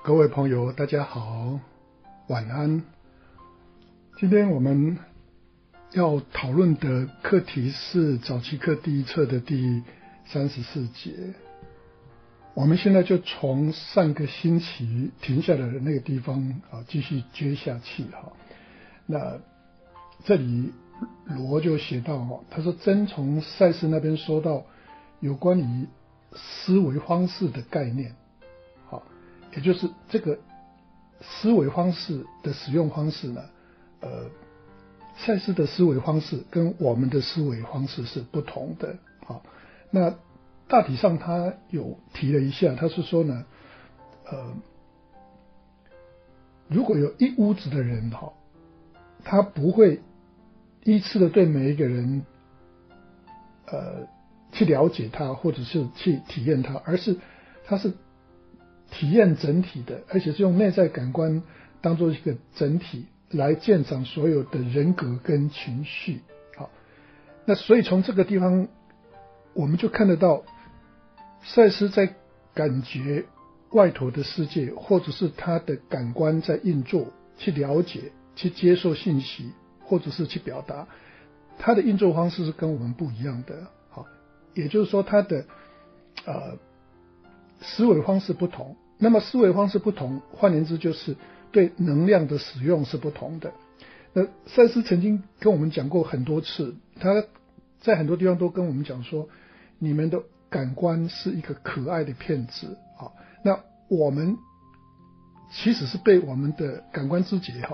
各位朋友大家好，晚安。今天我们要讨论的课题是早期课第一册的第34节。我们现在就从上个星期停下来的那个地方继续接下去。那这里罗就写到，他说真从赛斯那边说到有关于思维方式的概念，也就是这个思维方式的使用方式呢，赛斯的思维方式跟我们的思维方式是不同的。那大体上他有提了一下，他是说呢，如果有一屋子的人他不会依次的对每一个人去了解他或者是去体验他，而是他是体验整体的，而且是用内在感官当作一个整体来鉴赏所有的人格跟情绪。那所以从这个地方我们就看得到赛斯在感觉外头的世界，或者是他的感官在运作，去了解去接受信息，或者是去表达，他的运作方式是跟我们不一样的。也就是说他的思维方式不同，那么思维方式不同，换言之就是对能量的使用是不同的。那赛斯曾经跟我们讲过很多次，他在很多地方都跟我们讲说，你们的感官是一个可爱的骗子。那我们其实是被我们的感官知觉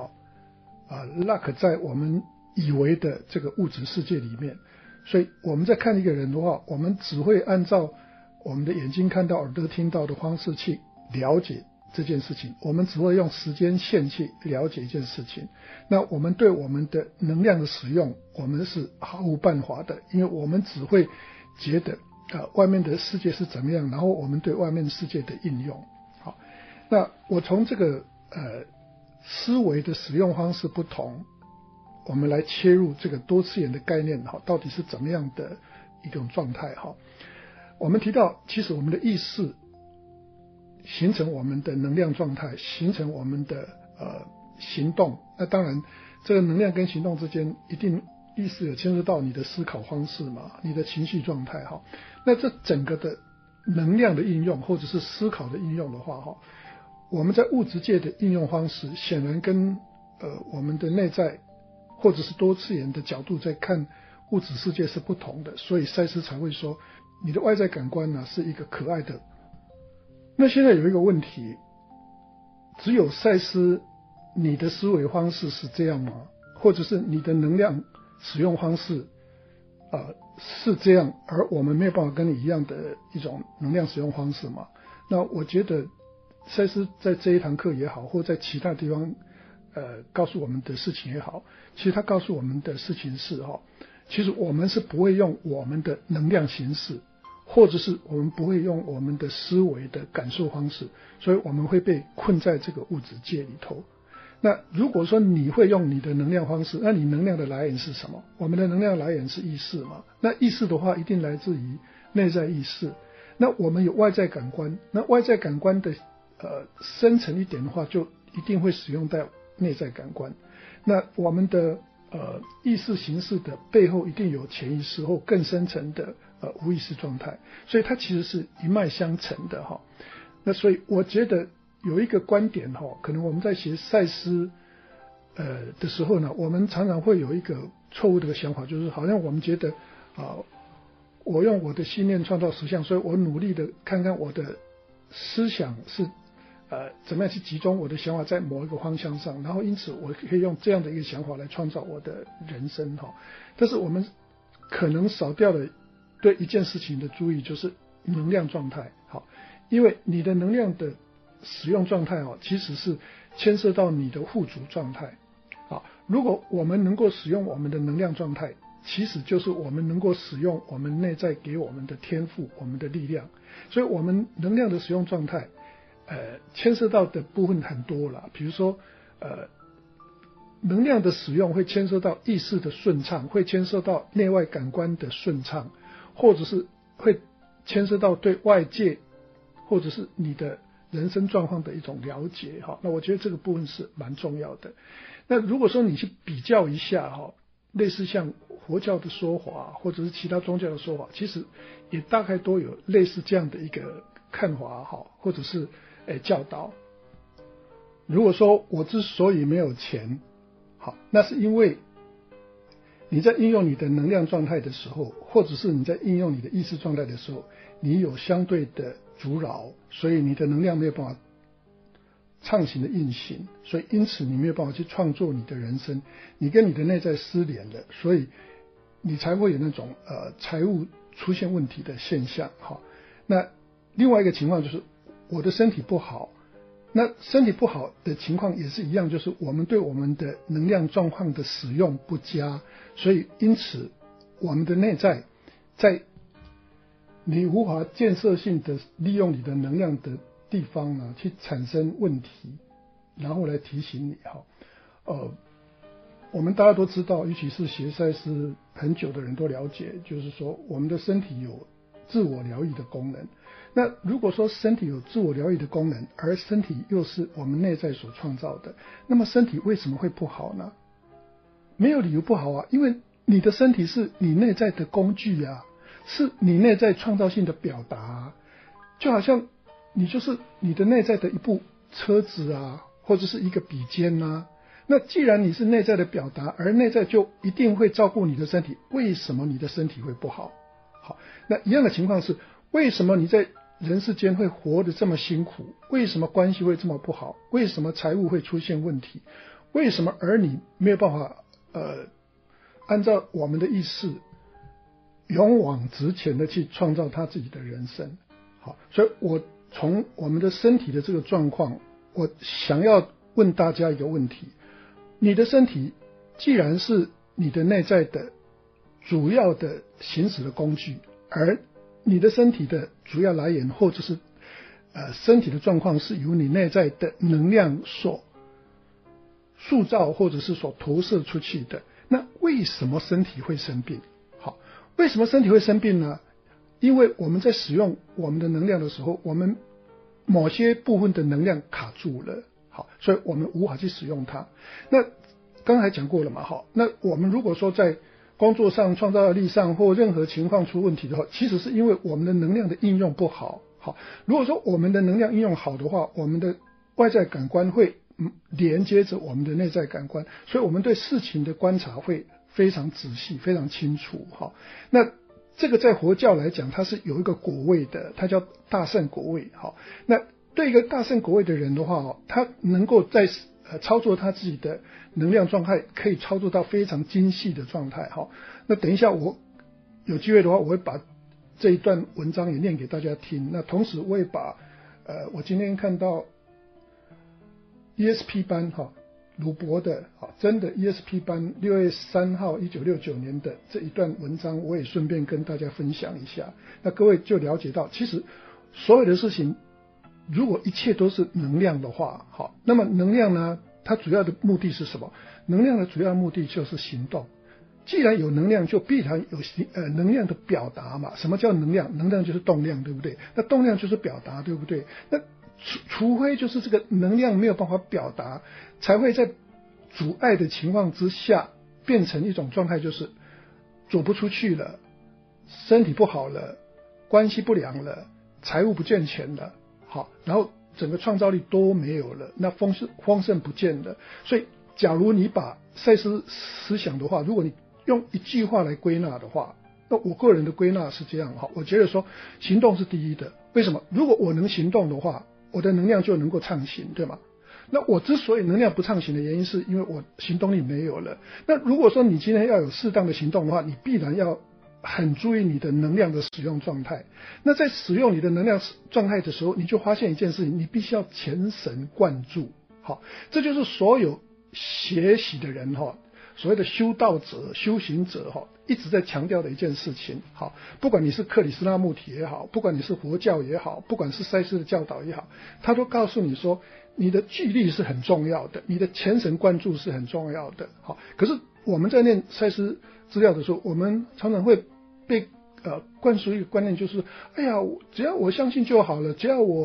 lock 在我们以为的这个物质世界里面，所以我们在看一个人的话，我们只会按照我们的眼睛看到耳朵听到的方式去了解这件事情，我们只会用时间线去了解一件事情。那我们对我们的能量的使用，我们是毫无办法的，因为我们只会觉得外面的世界是怎么样，然后我们对外面世界的应用。那我从这个思维的使用方式不同，我们来切入这个多次元的概念到底是怎么样的一种状态。我们提到其实我们的意识形成我们的能量状态，形成我们的行动。那当然这个能量跟行动之间一定意识有牵涉到你的思考方式嘛，你的情绪状态。那这整个的能量的应用或者是思考的应用的话，我们在物质界的应用方式显然跟我们的内在或者是多次元的角度在看物质世界是不同的，所以赛斯才会说你的外在感官呢是一个可爱的。那现在有一个问题，只有赛斯你的思维方式是这样吗？或者是你的能量使用方式是这样，而我们没有办法跟你一样的一种能量使用方式吗？那我觉得赛斯在这一堂课也好，或在其他地方告诉我们的事情也好，其实他告诉我们的事情是其实我们是不会用我们的能量形式，或者是我们不会用我们的思维的感受方式，所以我们会被困在这个物质界里头。那如果说你会用你的能量方式，那你能量的来源是什么？我们的能量来源是意识嘛，那意识的话一定来自于内在意识。那我们有外在感官，那外在感官的深层一点的话，就一定会使用到内在感官。那我们的意识形式的背后一定有潜意识或更深层的无意识状态，所以它其实是一脉相承的。那所以我觉得有一个观点可能我们在学赛斯的时候呢，我们常常会有一个错误的想法，就是好像我们觉得我用我的信念创造实相，所以我努力的看看我的思想是怎么样去集中我的想法在某一个方向上，然后因此我可以用这样的一个想法来创造我的人生。但是我们可能少掉了对一件事情的注意，就是能量状态。因为你的能量的使用状态其实是牵涉到你的富足状态。如果我们能够使用我们的能量状态，其实就是我们能够使用我们内在给我们的天赋，我们的力量。所以我们能量的使用状态牵涉到的部分很多了，比如说能量的使用会牵涉到意识的顺畅，会牵涉到内外感官的顺畅，或者是会牵涉到对外界或者是你的人生状况的一种了解哈。那我觉得这个部分是蛮重要的。那如果说你去比较一下哈，类似像佛教的说法或者是其他宗教的说法，其实也大概都有类似这样的一个看法哈，或者是教导。如果说我之所以没有钱，好，那是因为你在应用你的能量状态的时候，或者是你在应用你的意识状态的时候，你有相对的阻扰，所以你的能量没有办法畅行的运行，所以因此你没有办法去创作你的人生，你跟你的内在失联了，所以你才会有那种财务出现问题的现象。好，那另外一个情况就是我的身体不好，那身体不好的情况也是一样，就是我们对我们的能量状况的使用不佳，所以因此我们的内在在你无法建设性的利用你的能量的地方呢，去产生问题，然后来提醒你哈。我们大家都知道，尤其是学赛斯很久的人都了解，就是说我们的身体有自我疗愈的功能。那如果说身体有自我疗愈的功能，而身体又是我们内在所创造的，那么身体为什么会不好呢？没有理由不好啊，因为你的身体是你内在的工具啊，是你内在创造性的表达啊，就好像你就是你的内在的一部车子啊，或者是一个笔尖啊。那既然你是内在的表达，而内在就一定会照顾你的身体，为什么你的身体会不好？好，那一样的情况是，为什么你在人世间会活得这么辛苦？为什么关系会这么不好？为什么财务会出现问题？为什么儿女没有办法按照我们的意识勇往直前的去创造他自己的人生？好，所以我从我们的身体的这个状况，我想要问大家一个问题：你的身体既然是你的内在的主要的行使的工具，而你的身体的主要来源或者是身体的状况是由你内在的能量所塑造或者是所投射出去的，那为什么身体会生病？好，为什么身体会生病呢？因为我们在使用我们的能量的时候，我们某些部分的能量卡住了，好，所以我们无法去使用它。那刚才讲过了嘛，好，那我们如果说在工作上、创造力上或任何情况出问题的话，其实是因为我们的能量的应用不好。好，如果说我们的能量应用好的话，我们的外在感官会连接着我们的内在感官，所以我们对事情的观察会非常仔细、非常清楚。好，那这个在佛教来讲，它是有一个果位的，它叫大圣果位。好，那对一个大圣果位的人的话，他能够在操作他自己的能量状态，可以操作到非常精细的状态。好，那等一下我有机会的话，我会把这一段文章也念给大家听。那同时我也把我今天看到 ESP 班鲁伯的真的 ESP 班6月3号1969年的这一段文章，我也顺便跟大家分享一下。那各位就了解到，其实所有的事情如果一切都是能量的话，好，那么能量呢，它主要的目的是什么？能量的主要目的就是行动。既然有能量，就必然有能量的表达嘛。什么叫能量？能量就是动量，对不对？那动量就是表达，对不对？那除非就是这个能量没有办法表达，才会在阻碍的情况之下变成一种状态，就是走不出去了，身体不好了，关系不良了，财务不健全了，好，然后整个创造力都没有了，那丰盛不见了。所以假如你把赛斯思想的话，如果你用一句话来归纳的话，那我个人的归纳是这样哈，我觉得说行动是第一的。为什么？如果我能行动的话，我的能量就能够畅行，对吗？那我之所以能量不畅行的原因，是因为我行动力没有了。那如果说你今天要有适当的行动的话，你必然要很注意你的能量的使用状态。那在使用你的能量状态的时候，你就发现一件事情，你必须要全神贯注。好，这就是所有学习的人所谓的修道者、修行者一直在强调的一件事情。好，不管你是克里斯那穆提也好，不管你是佛教也好，不管是赛斯的教导也好，他都告诉你说，你的距离是很重要的，你的全神贯注是很重要的。好，可是我们在念赛斯资料的时候，我们常常会被灌输一个观念，就是哎呀，只要我相信就好了，只要我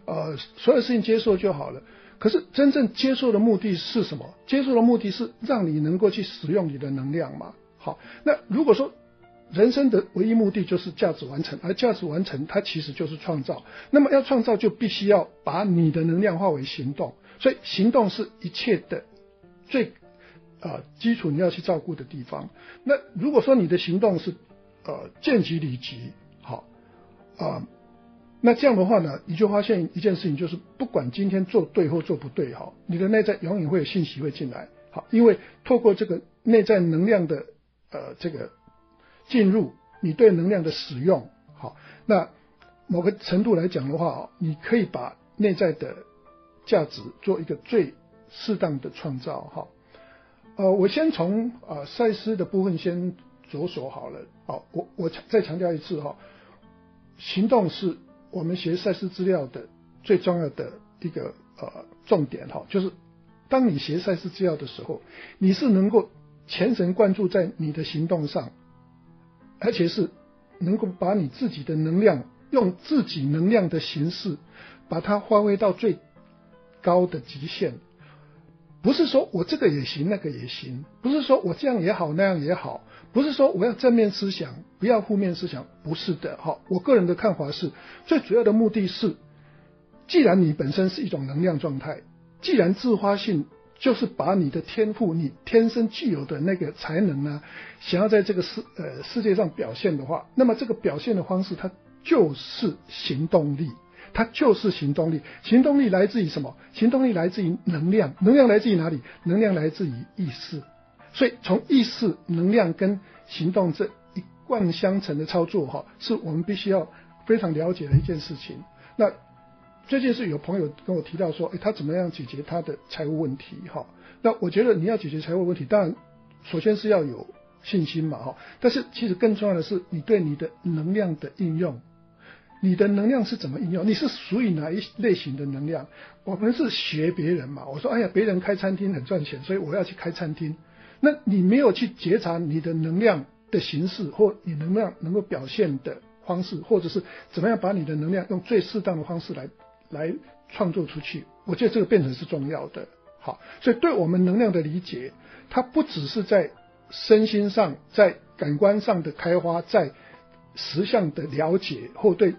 所有事情接受就好了。可是真正接受的目的是什么？接受的目的是让你能够去使用你的能量嘛。好，那如果说人生的唯一目的就是价值完成，而价值完成它其实就是创造，那么要创造就必须要把你的能量化为行动，所以行动是一切的最基础你要去照顾的地方。那如果说你的行动是见即理即，好那这样的话呢，你就发现一件事情，就是不管今天做对或做不对，好，你的内在永远会有信息会进来，好，因为透过这个内在能量的这个进入，你对能量的使用，好，那某个程度来讲的话，你可以把内在的价值做一个最适当的创造，好，我先从赛斯的部分先着手好了，好，我再强调一次哈，行动是我们学赛斯资料的最重要的一个重点哈，就是当你学赛斯资料的时候，你是能够全神贯注在你的行动上，而且是能够把你自己的能量用自己能量的形式把它发挥到最高的极限。不是说我这个也行那个也行，不是说我这样也好那样也好，不是说我要正面思想不要负面思想，不是的。我个人的看法是，最主要的目的是，既然你本身是一种能量状态，既然自发性就是把你的天赋你天生具有的那个才能呢，想要在这个世界上表现的话，那么这个表现的方式它就是行动力，它就是行动力。行动力来自于什么？行动力来自于能量。能量来自于哪里？能量来自于意识。所以从意识、能量跟行动这一贯相承的操作是我们必须要非常了解的一件事情。那最近是有朋友跟我提到说，他怎么样解决他的财务问题那我觉得你要解决财务问题，当然首先是要有信心嘛但是其实更重要的是你对你的能量的应用。你的能量是怎么应用？你是属于哪一类型的能量？我们是学别人嘛，我说哎呀，别人开餐厅很赚钱，所以我要去开餐厅。那你没有去觉察你的能量的形式，或你能量能够表现的方式，或者是怎么样把你的能量用最适当的方式来创作出去，我觉得这个变成是重要的。好，所以对我们能量的理解，它不只是在身心上，在感官上的开发，在实相的了解，或对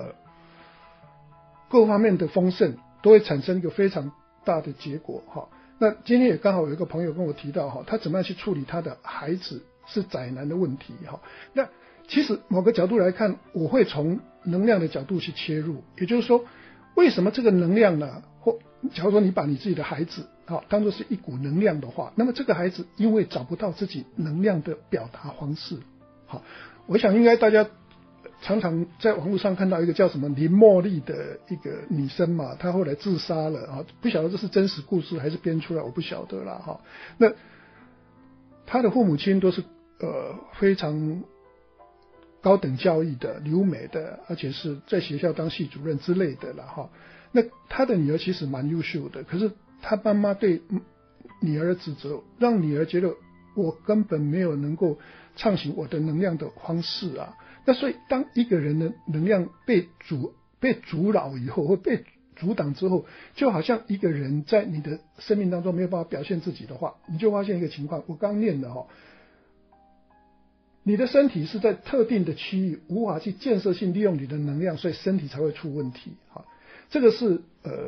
各方面的丰盛都会产生一个非常大的结果那今天也刚好有一个朋友跟我提到他怎么样去处理他的孩子是宅男的问题那其实某个角度来看，我会从能量的角度去切入，也就是说为什么这个能量呢，或假如说你把你自己的孩子当作是一股能量的话，那么这个孩子因为找不到自己能量的表达方式我想应该大家常常在网络上看到一个叫什么林茉莉的一个女生嘛，她后来自杀了不晓得这是真实故事还是编出来，我不晓得啦那她的父母亲都是非常高等教育的留美的，而且是在学校当系主任之类的啦那她的女儿其实蛮优秀的，可是她妈妈对女儿的指责，让女儿觉得我根本没有能够畅行我的能量的方式那所以当一个人的能量被阻扰以后，或被阻挡之后，就好像一个人在你的生命当中没有办法表现自己的话，你就发现一个情况，我刚念的你的身体是在特定的区域无法去建设性利用你的能量，所以身体才会出问题这个是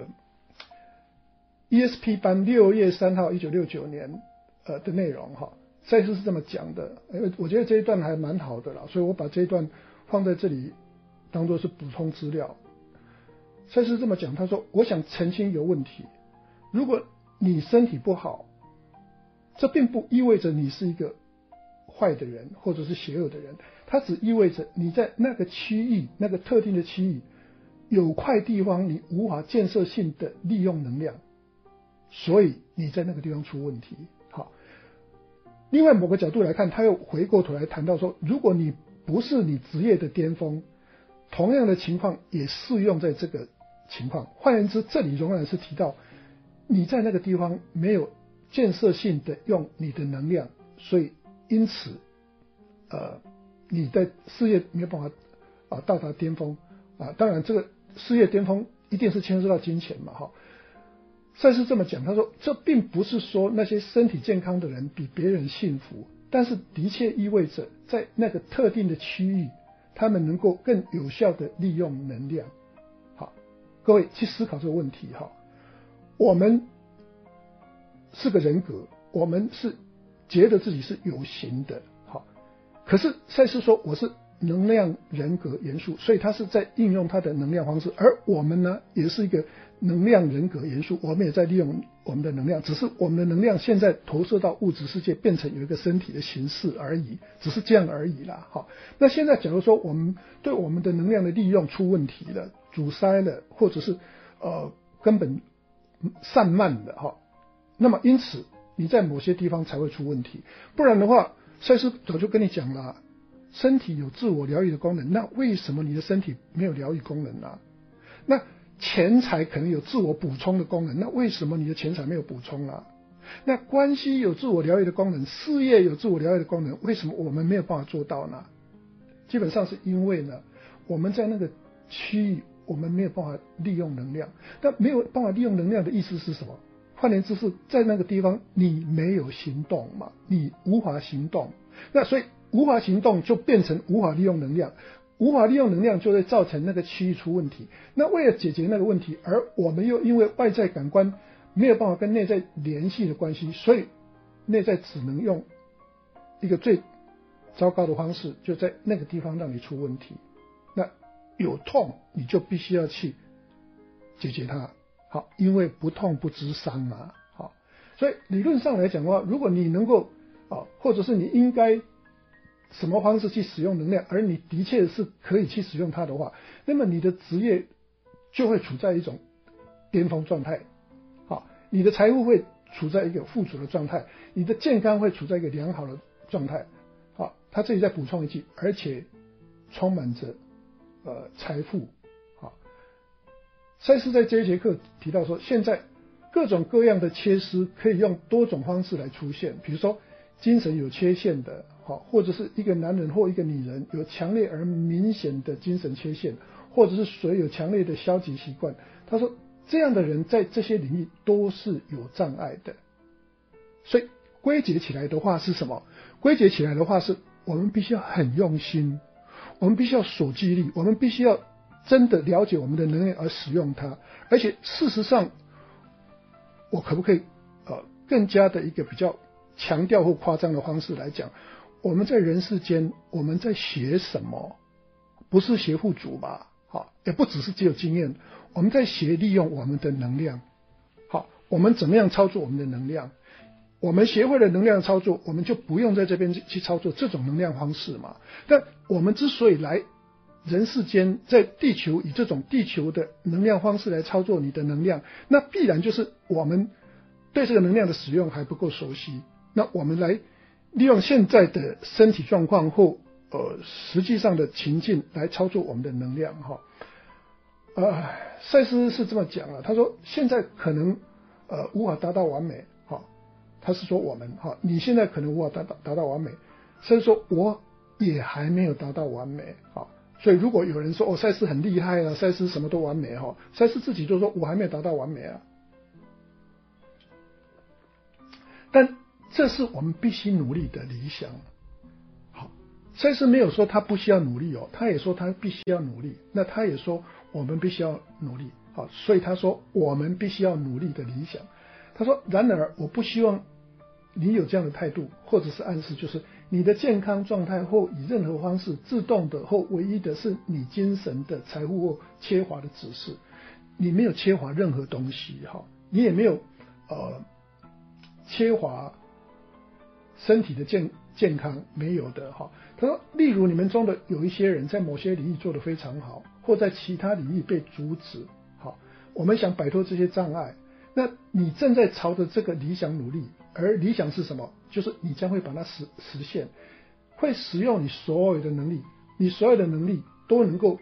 ESP 班6月3号1969年的内容赛斯是这么讲的，我觉得这一段还蛮好的啦，所以我把这一段放在这里当作是补充资料。赛斯这么讲，他说我想澄清一个问题，如果你身体不好，这并不意味着你是一个坏的人或者是邪恶的人，它只意味着你在那个区域，那个特定的区域有块地方你无法建设性的利用能量，所以你在那个地方出问题另外某个角度来看，他又回过头来谈到说，如果你不是你职业的巅峰，同样的情况也适用在这个情况。换言之，这里仍然是提到你在那个地方没有建设性的用你的能量，所以因此你的事业没有办法到达巅峰当然这个事业巅峰一定是牵涉到金钱嘛哈。赛斯这么讲，他说这并不是说那些身体健康的人比别人幸福，但是的确意味着在那个特定的区域，他们能够更有效的利用能量。好，各位去思考这个问题哈。我们是个人格，我们是觉得自己是有形的，好，可是赛斯说我是能量人格元素，所以他是在应用他的能量方式，而我们呢也是一个能量人格元素，我们也在利用我们的能量，只是我们的能量现在投射到物质世界，变成有一个身体的形式而已，只是这样而已啦。好，那现在假如说我们对我们的能量的利用出问题了，阻塞了，或者是根本散漫的哈，那么因此你在某些地方才会出问题，不然的话，赛斯早就跟你讲了，身体有自我疗愈的功能，那为什么你的身体没有疗愈功能呢？那钱财可能有自我补充的功能，那为什么你的钱财没有补充啊？那关系有自我疗愈的功能，事业有自我疗愈的功能，为什么我们没有办法做到呢？基本上是因为呢，我们在那个区域我们没有办法利用能量。但没有办法利用能量的意思是什么？换言之是在那个地方你没有行动嘛，你无法行动，那所以无法行动就变成无法利用能量，无法利用能量就会造成那个区域出问题。那为了解决那个问题，而我们又因为外在感官没有办法跟内在联系的关系，所以内在只能用一个最糟糕的方式，就在那个地方让你出问题。那有痛你就必须要去解决它，好，因为不痛不知伤嘛，好，所以理论上来讲的话，如果你能够或者是你应该什么方式去使用能量，而你的确是可以去使用它的话，那么你的职业就会处在一种巅峰状态，好，你的财富会处在一个富足的状态，你的健康会处在一个良好的状态。好，他这里再补充一句，而且充满着财富。好，赛斯在这一节课提到说，现在各种各样的缺失可以用多种方式来出现，比如说精神有缺陷的，或者是一个男人或一个女人有强烈而明显的精神缺陷，或者是谁有强烈的消极习惯。他说这样的人在这些领域都是有障碍的。所以归结起来的话是什么？归结起来的话是我们必须要很用心，我们必须要守纪律，我们必须要真的了解我们的能力而使用它。而且事实上，我可不可以更加的一个比较强调或夸张的方式来讲，我们在人世间我们在学什么？不是学富足吧？好，也不只是只有经验，我们在学利用我们的能量。好，我们怎么样操作我们的能量？我们学会了能量操作，我们就不用在这边去操作这种能量方式嘛。但我们之所以来人世间，在地球以这种地球的能量方式来操作你的能量，那必然就是我们对这个能量的使用还不够熟悉。那我们来利用现在的身体状况或实际上的情境来操作我们的能量哈。赛斯是这么讲了，他说现在可能无法达到完美。他是说我们你现在可能无法达到完美，所以说我也还没有达到完美。所以如果有人说赛斯很厉害啊，赛斯什么都完美赛斯自己就说我还没有达到完美啊。但这是我们必须努力的理想。好，赛斯没有说他不需要努力他也说他必须要努力，那他也说我们必须要努力。好，所以他说我们必须要努力的理想。他说然而我不希望你有这样的态度，或者是暗示，就是你的健康状态或以任何方式自动的或唯一的是你精神的财富或缺乏的指示。你没有缺乏任何东西，你也没有缺乏身体的健康，没有的。他说例如你们中的有一些人在某些领域做得非常好，或在其他领域被阻止。我们想摆脱这些障碍，那你正在朝着这个理想努力，而理想是什么？就是你将会把它实现，会使用你所有的能力，你所有的能力都能够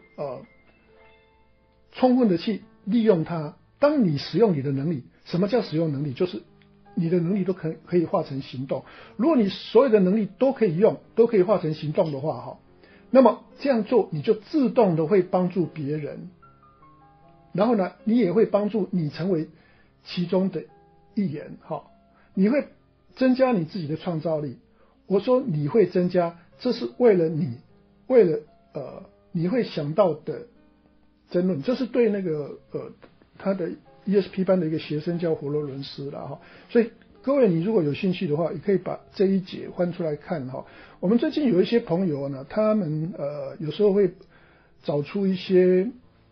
充分的去利用它。当你使用你的能力，什么叫使用能力？就是你的能力都可以化成行动。如果你所有的能力都可以用，都可以化成行动的话，那么这样做你就自动的会帮助别人， 然后呢，你也会帮助你成为其中的一员，你会增加你自己的创造力。我说你会增加，这是为了你会想到的争论，这是对那个他的 ESP 班的一个学生叫佛罗伦斯啦哈，所以各位你如果有兴趣的话，也可以把这一节翻出来看哈。我们最近有一些朋友呢，他们有时候会找出一些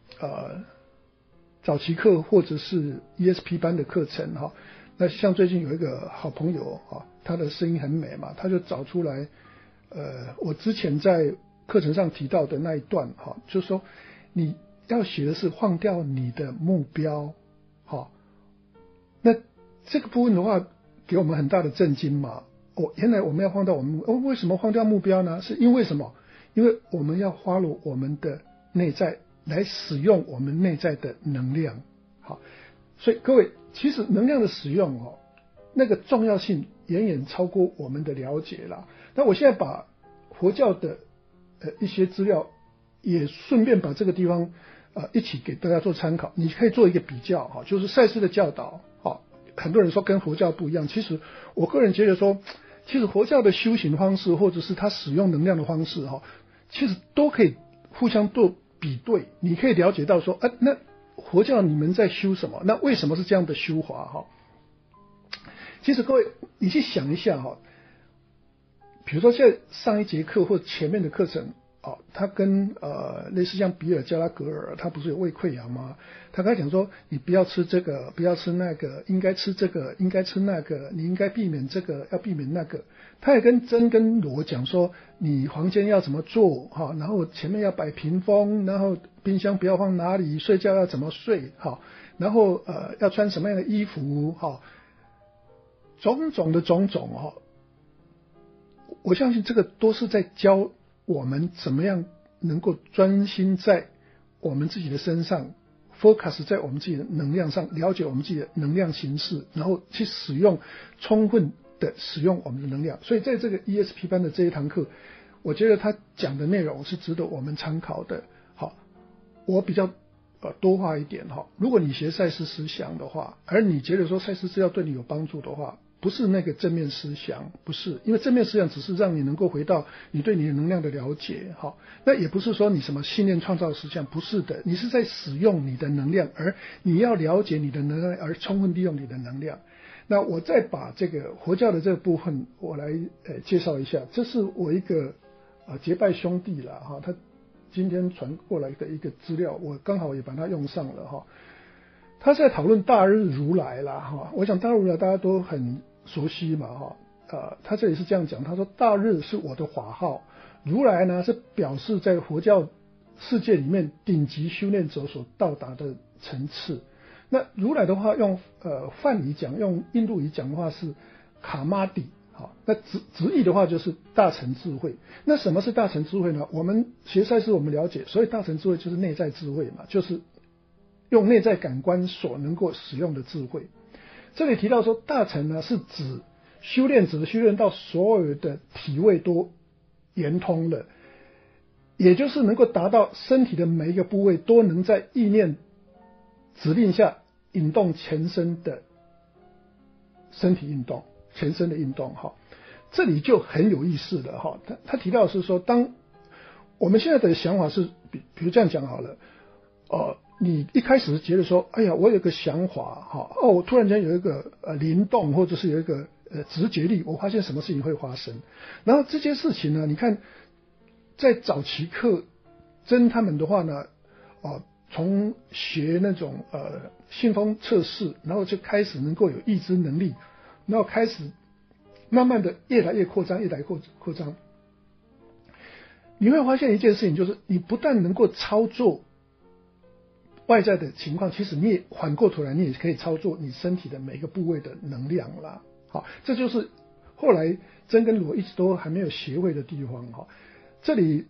早期课或者是 ESP 班的课程哈。那像最近有一个好朋友哈，他的声音很美嘛，他就找出来我之前在课程上提到的那一段哈，就是说你要写的是放掉你的目标，那这个部分的话给我们很大的震惊嘛。原来我们要放掉我们为什么放掉目标呢？是因为什么？因为我们要花入我们的内在来使用我们内在的能量。好，所以各位其实能量的使用那个重要性远远超过我们的了解啦。那我现在把佛教的一些资料也顺便把这个地方一起给大家做参考，你可以做一个比较就是赛斯的教导很多人说跟佛教不一样，其实我个人觉得说，其实佛教的修行方式或者是他使用能量的方式其实都可以互相做比对，你可以了解到说那佛教你们在修什么？那为什么是这样的修法其实各位你去想一下比如说现在上一节课或前面的课程他跟类似像比尔加拉格尔，他不是有胃溃疡吗？他刚才讲说你不要吃这个，不要吃那个，应该吃这个，应该吃那个，你应该避免这个，要避免那个。他也跟真跟罗讲说你房间要怎么做然后前面要摆屏风，然后冰箱不要放哪里，睡觉要怎么睡然后要穿什么样的衣服种种的种种我相信这个都是在教我们怎么样能够专心在我们自己的身上 focus 在我们自己的能量上，了解我们自己的能量形式，然后去使用充分的使用我们的能量。所以在这个 ESP 班的这一堂课，我觉得他讲的内容是值得我们参考的。好，我比较多话一点如果你学赛斯思想的话，而你觉得说赛斯资料对你有帮助的话，不是那个正面思想，不是，因为正面思想只是让你能够回到你对你的能量的了解那也不是说你什么信念创造思想，不是的，你是在使用你的能量，而你要了解你的能量，而充分利用你的能量。那我再把这个佛教的这个部分我来介绍一下，这是我一个结拜兄弟啦他今天传过来的一个资料，我刚好也把它用上了他是在讨论大日如来啦我想大日如来大家都很熟悉嘛他这里是这样讲，他说大日是我的法号，如来呢是表示在佛教世界里面顶级修炼者所到达的层次。那如来的话用梵语讲，用印度语讲的话是卡玛底那直译的话就是大乘智慧。那什么是大乘智慧呢？我们学赛斯我们了解，所以大乘智慧就是内在智慧嘛，就是用内在感官所能够使用的智慧。这里提到说大乘呢是指修炼者修炼到所有的体位都圆通了，也就是能够达到身体的每一个部位都能在意念指令下引动全身的身体运动，全身的运动这里就很有意思了他提到的是说，当我们现在的想法是比如这样讲好了你一开始觉得说哎呀我有个想法我突然间有一个灵动，或者是有一个直觉力，我发现什么事情会发生。然后这件事情呢，你看在早期课真他们的话呢从学那种信封测试，然后就开始能够有预知能力，然后开始慢慢的越来越扩张，越来越扩张。你会发现一件事情，就是你不但能够操作外在的情况，其实你也反过头来，你也可以操作你身体的每个部位的能量啦。好，这就是后来真跟罗一直都还没有学会的地方这里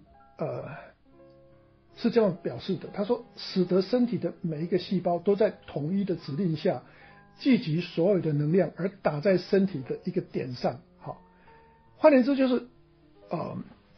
是这样表示的，他说使得身体的每一个细胞都在统一的指令下聚集所有的能量，而打在身体的一个点上。好，换言之就是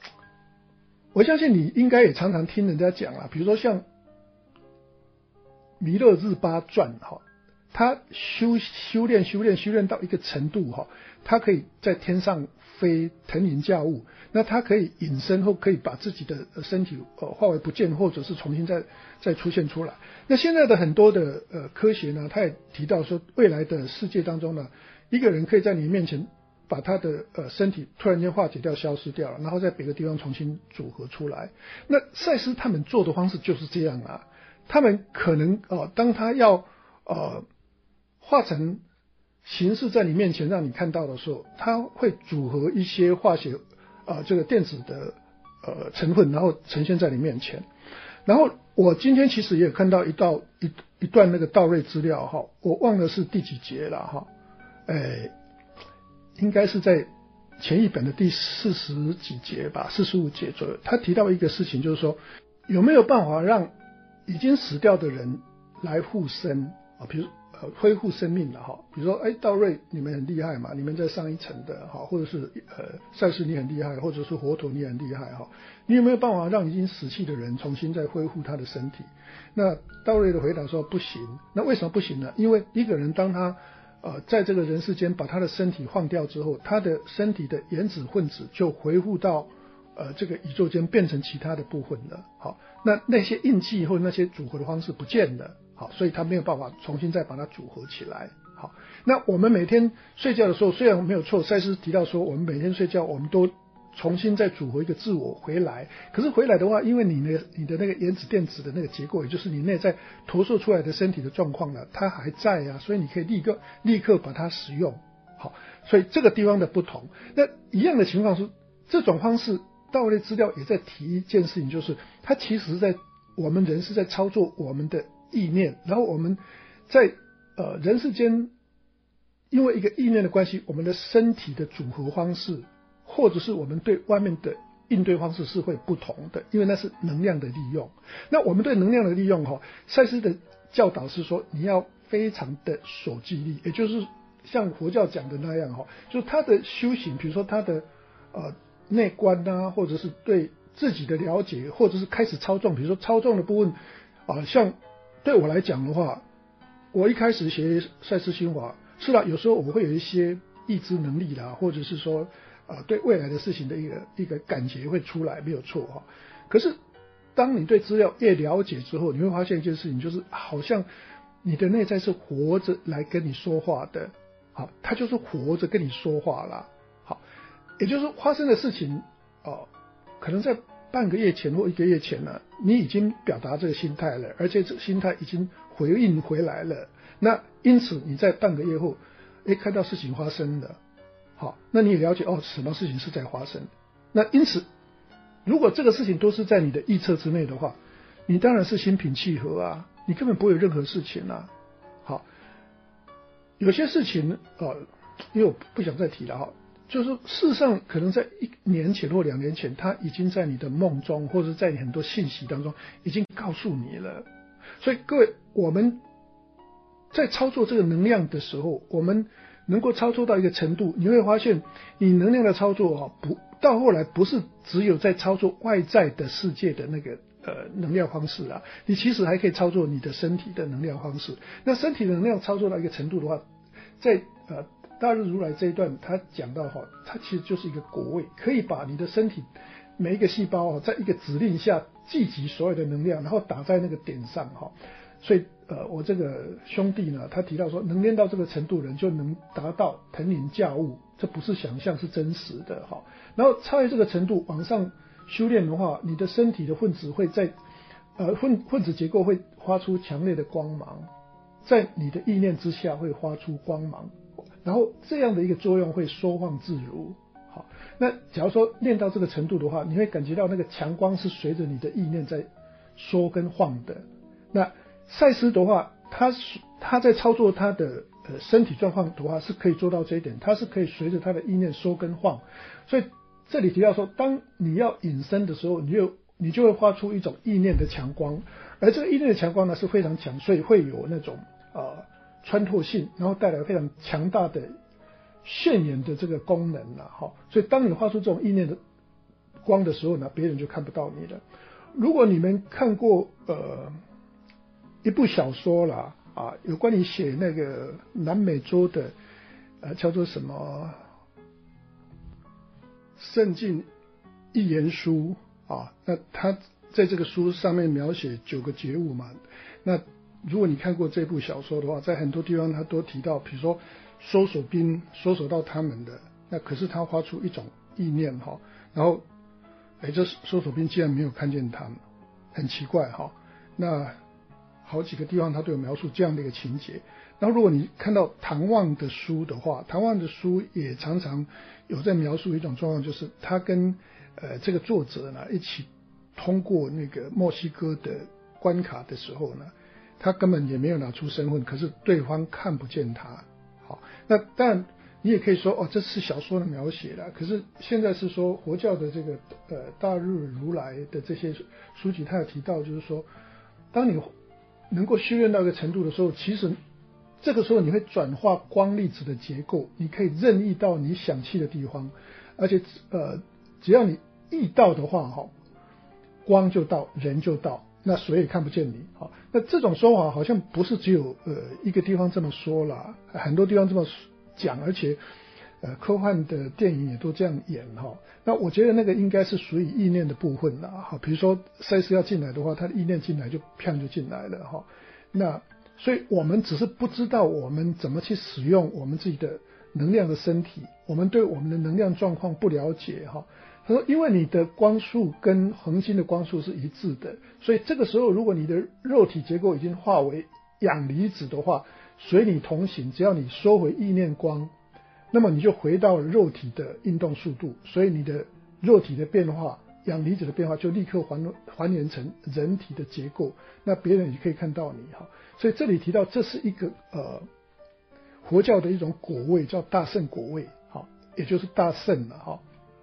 我相信你应该也常常听人家讲比如说像弥勒日巴传哈，他修炼到一个程度哈，他可以在天上飞腾云驾雾，那他可以隐身后可以把自己的身体化为不见，或者是重新再出现出来。那现在的很多的科学呢，他也提到说，未来的世界当中呢，一个人可以在你面前把他的身体突然间化解掉、消失掉了，然后在别的地方重新组合出来。那赛斯他们做的方式就是这样啊，他们可能当他要化成形式在你面前让你看到的时候，他会组合一些化学这个电子的成分，然后呈现在你面前。然后我今天其实也有看到一段那个道瑞资料哈，我忘了是第几节了哈，应该是在前一本的第40几节吧，45节左右。他提到一个事情，就是说有没有办法让已经死掉的人来复生啊？比如恢复生命了哈，比如说道瑞你们很厉害嘛，你们在上一层的哈，或者是赛斯你很厉害，或者是佛陀你很厉害哈，你有没有办法让已经死去的人重新再恢复他的身体？那道瑞的回答说不行。那为什么不行呢？因为一个人当他在这个人世间把他的身体换掉之后，他的身体的原子混子就回复到这个宇宙间变成其他的部分了。好，那些印记或那些组合的方式不见了。好，所以他没有办法重新再把它组合起来。好，那我们每天睡觉的时候，虽然没有错，赛斯提到说我们每天睡觉我们都重新再组合一个自我回来，可是回来的话，因为你的那个原子电子的那个结构，也就是你内在投射出来的身体的状况呢，它还在啊，所以你可以立刻把它使用。好，所以这个地方的不同。那一样的情况是，这种方式道类资料也在提一件事情，就是它其实在我们人是在操作我们的意念，然后我们在人世间因为一个意念的关系，我们的身体的组合方式或者是我们对外面的应对方式是会不同的，因为那是能量的利用。那我们对能量的利用赛斯的教导是说你要非常的守纪律，也就是像佛教讲的那样就是他的修行，比如说他的内观啊，或者是对自己的了解，或者是开始操纵，比如说操纵的部分像对我来讲的话，我一开始学赛斯心法是啦，有时候我会有一些意志能力啦，或者是说对未来的事情的一个感觉会出来，没有错可是当你对资料越了解之后，你会发现一件事情，就是好像你的内在是活着来跟你说话的，好，它就是活着跟你说话啦。好，也就是发生的事情可能在半个月前或1个月前呢，你已经表达这个心态了，而且这个心态已经回应回来了。那因此你在半个月后，看到事情发生了，好，那你也了解什么事情是在发生。那因此，如果这个事情都是在你的预测之内的话，你当然是心平气和啊，你根本不会有任何事情啊。好，有些事情因为我不想再提了就是事实上可能在1年前或2年前，它已经在你的梦中，或者在你很多信息当中已经告诉你了。所以各位，我们在操作这个能量的时候，我们能够操作到一个程度，你会发现你能量的操作到后来不是只有在操作外在的世界的那个能量方式啊，你其实还可以操作你的身体的能量方式。那身体的能量操作到一个程度的话，在大日如来这一段他讲到它其实就是一个果位，可以把你的身体每一个细胞在一个指令下聚集所有的能量，然后打在那个点上所以我这个兄弟呢，他提到说能练到这个程度人就能达到腾云驾雾，这不是想象，是真实的然后超越这个程度往上修炼的话，你的身体的混子会在混子结构会发出强烈的光芒，在你的意念之下会发出光芒，然后这样的一个作用会收放自如。好，那假如说练到这个程度的话，你会感觉到那个强光是随着你的意念在缩跟晃的。那赛斯的话，他在操作他的身体状况的话是可以做到这一点，他是可以随着他的意念缩跟晃。所以这里提到说，当你要隐身的时候，你就会发出一种意念的强光，而这个意念的强光呢是非常强，所以会有那种穿透性，然后带来非常强大的炫眼的这个功能所以当你发出这种意念的光的时候呢，别人就看不到你了。如果你们看过一部小说啦有关于写那个南美洲的叫做什么圣经一言书那他在这个书上面描写9个觉悟嘛。那如果你看过这部小说的话，在很多地方他都提到，比如说搜索兵搜索到他们的，那可是他发出一种意念然后这搜索兵竟然没有看见他们，很奇怪那好几个地方他都有描述这样的一个情节。然后如果你看到唐望的书的话，唐望的书也常常有在描述一种状况，就是他跟这个作者呢一起通过那个墨西哥的关卡的时候呢，他根本也没有拿出身份，可是对方看不见他。好，那当然你也可以说这是小说的描写啦，可是现在是说佛教的这个大日如来的这些书籍，他有提到就是说，当你能够修炼到一个程度的时候，其实这个时候你会转化光粒子的结构，你可以任意到你想去的地方，而且只要你意到的话光就到，人就到，那谁也看不见你。那这种说法好像不是只有一个地方这么说啦，很多地方这么讲，而且科幻的电影也都这样演那我觉得那个应该是属于意念的部分啦比如说赛斯要进来的话，他的意念进来就砰就进来了那所以我们只是不知道我们怎么去使用我们自己的能量的身体，我们对我们的能量状况不了解他说因为你的光速跟恒星的光速是一致的，所以这个时候如果你的肉体结构已经化为氧离子的话，随你同行，只要你收回意念光，那么你就回到了肉体的运动速度，所以你的肉体的变化，氧离子的变化就立刻还原成人体的结构，那别人也可以看到你所以这里提到这是一个佛教的一种果位，叫大圣果位也就是大圣了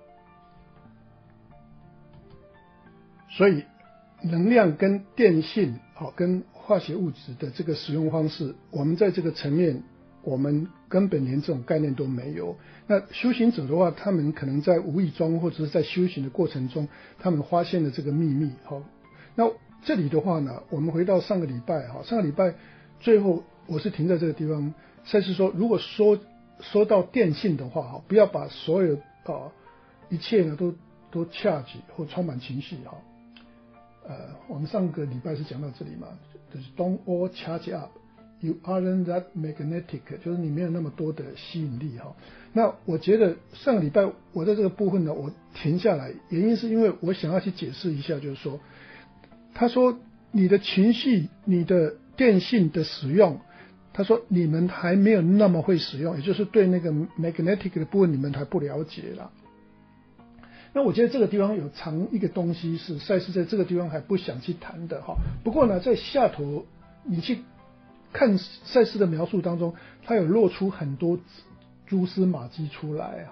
所以能量跟电信跟化学物质的这个使用方式，我们在这个层面我们根本连这种概念都没有。那修行者的话，他们可能在无意中或者是在修行的过程中，他们发现了这个秘密那这里的话呢，我们回到上个礼拜最后我是停在这个地方，赛斯说如果说到电信的话不要把所有一切呢都charge或充满情绪我们上个礼拜是讲到这里嘛，就是 don't all charge up, you aren't that magnetic， 就是你没有那么多的吸引力那我觉得上个礼拜我在这个部分呢，我停下来，原因是因为我想要去解释一下，就是说他说你的情绪，你的电信的使用，他说你们还没有那么会使用，也就是对那个 magnetic 的部分你们还不了解啦。那我觉得这个地方有藏一个东西是赛斯在这个地方还不想去谈的不过呢，在下头你去看赛斯的描述当中，他有露出很多蛛丝马迹出来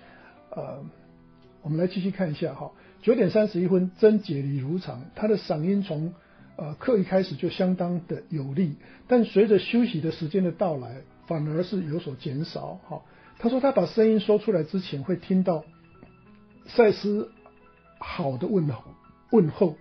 我们来继续看一下9点31分，真解离如常，他的嗓音从课一开始就相当的有力，但随着休息的时间的到来，反而是有所减少他说他把声音说出来之前会听到赛斯好的问候，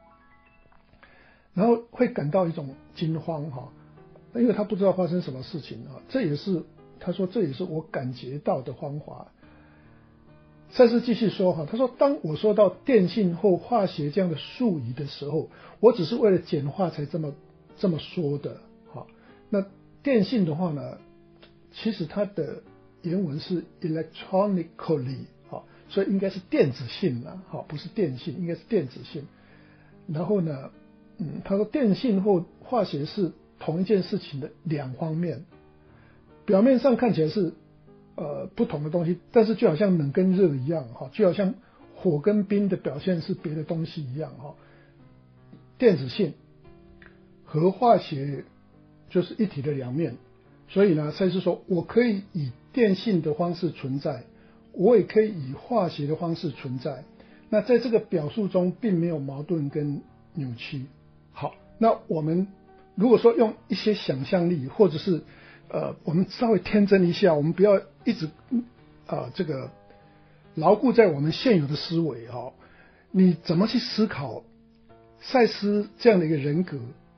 然后会感到一种惊慌因为他不知道发生什么事情这也是他说这也是我感觉到的方法。赛斯继续说他说当我说到电信或化学这样的术语的时候，我只是为了简化才这么说的那电信的话呢，其实它的原文是 electronically所以应该是电子性啦不是电信，应该是电子性。然后呢他说电信或化学是同一件事情的两方面，表面上看起来是不同的东西，但是就好像冷跟热一样就好像火跟冰的表现是别的东西一样电子性和化学就是一体的两面。所以呢，赛斯说我可以以电信的方式存在，我也可以以化学的方式存在，那在这个表述中并没有矛盾跟扭曲。好，那我们如果说用一些想象力，或者是我们稍微天真一下，我们不要一直这个牢固在我们现有的思维你怎么去思考赛斯这样的一个人格，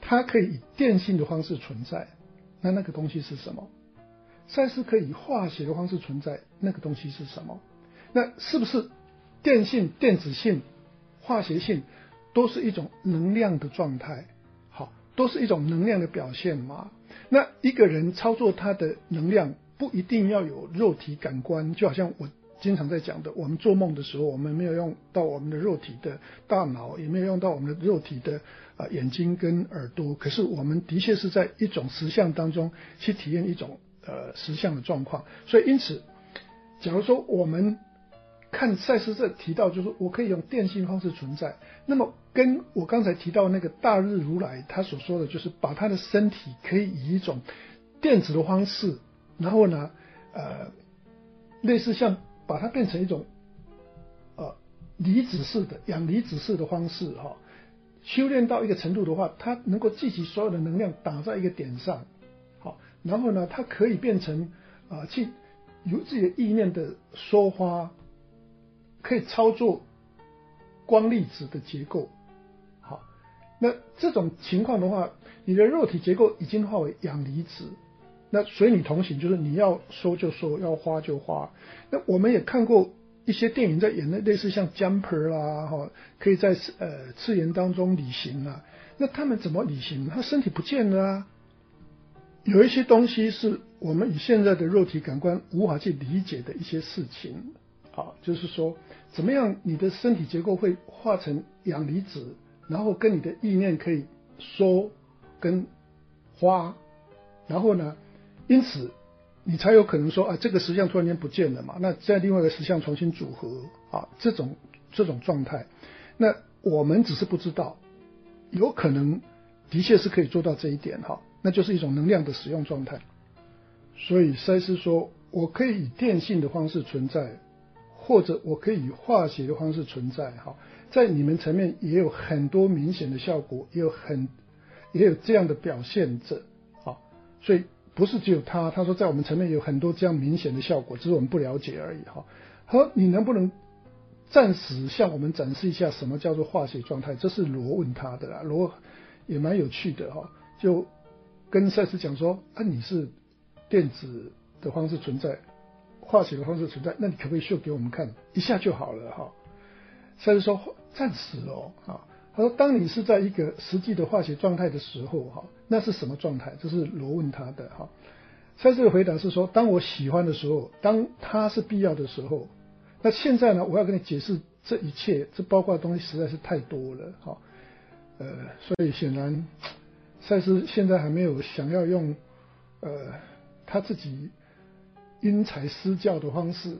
它可以以电性的方式存在，那个东西是什么？赛斯可以以化学的方式存在，那个东西是什么？那是不是电性、电子性、化学性都是一种能量的状态？好，都是一种能量的表现嘛？那一个人操作他的能量，不一定要有肉体感官，就好像我经常在讲的，我们做梦的时候，我们没有用到我们的肉体的大脑，也没有用到我们的肉体的眼睛跟耳朵，可是我们的确是在一种实相当中去体验一种实相的状况。所以因此，假如说我们看赛斯这提到，就是我可以用电性方式存在，那么跟我刚才提到那个大日如来他所说的，就是把他的身体可以以一种电子的方式，然后呢类似像把它变成一种离子式的氧离子式的方式修炼到一个程度的话，它能够聚集所有的能量打在一个点上，好，然后呢它可以变成去由自己的意念的说发，可以操作光粒子的结构。好，那这种情况的话，你的肉体结构已经化为氧离子，那随你同行，就是你要收就收，要花就花。那我们也看过一些电影在演的类似像 Jumper 啦，可以在次元当中旅行啦。那他们怎么旅行？他身体不见了啊。有一些东西是我们以现在的肉体感官无法去理解的一些事情就是说怎么样你的身体结构会化成氧离子，然后跟你的意念可以收跟花，然后呢因此你才有可能说这个实相突然间不见了嘛，那在另外一个实相重新组合这种状态，那我们只是不知道，有可能的确是可以做到这一点那就是一种能量的使用状态。所以赛斯说我可以以电性的方式存在，或者我可以以化学的方式存在在你们层面也有很多明显的效果，也有这样的表现者所以不是只有他说在我们层面有很多这样明显的效果，只是我们不了解而已他说你能不能暂时向我们展示一下什么叫做化学状态？这是罗问他的啦，罗也蛮有趣的就跟赛斯讲说你是电子的方式存在，化学的方式存在，那你可不可以秀给我们看一下就好了赛斯说暂时他说当你是在一个实际的化学状态的时候那是什么状态？这是罗问他的赛斯的回答是说当我喜欢的时候，当它是必要的时候。那现在呢我要跟你解释这一切，这包括的东西实在是太多了所以显然赛斯现在还没有想要用他自己因材施教的方式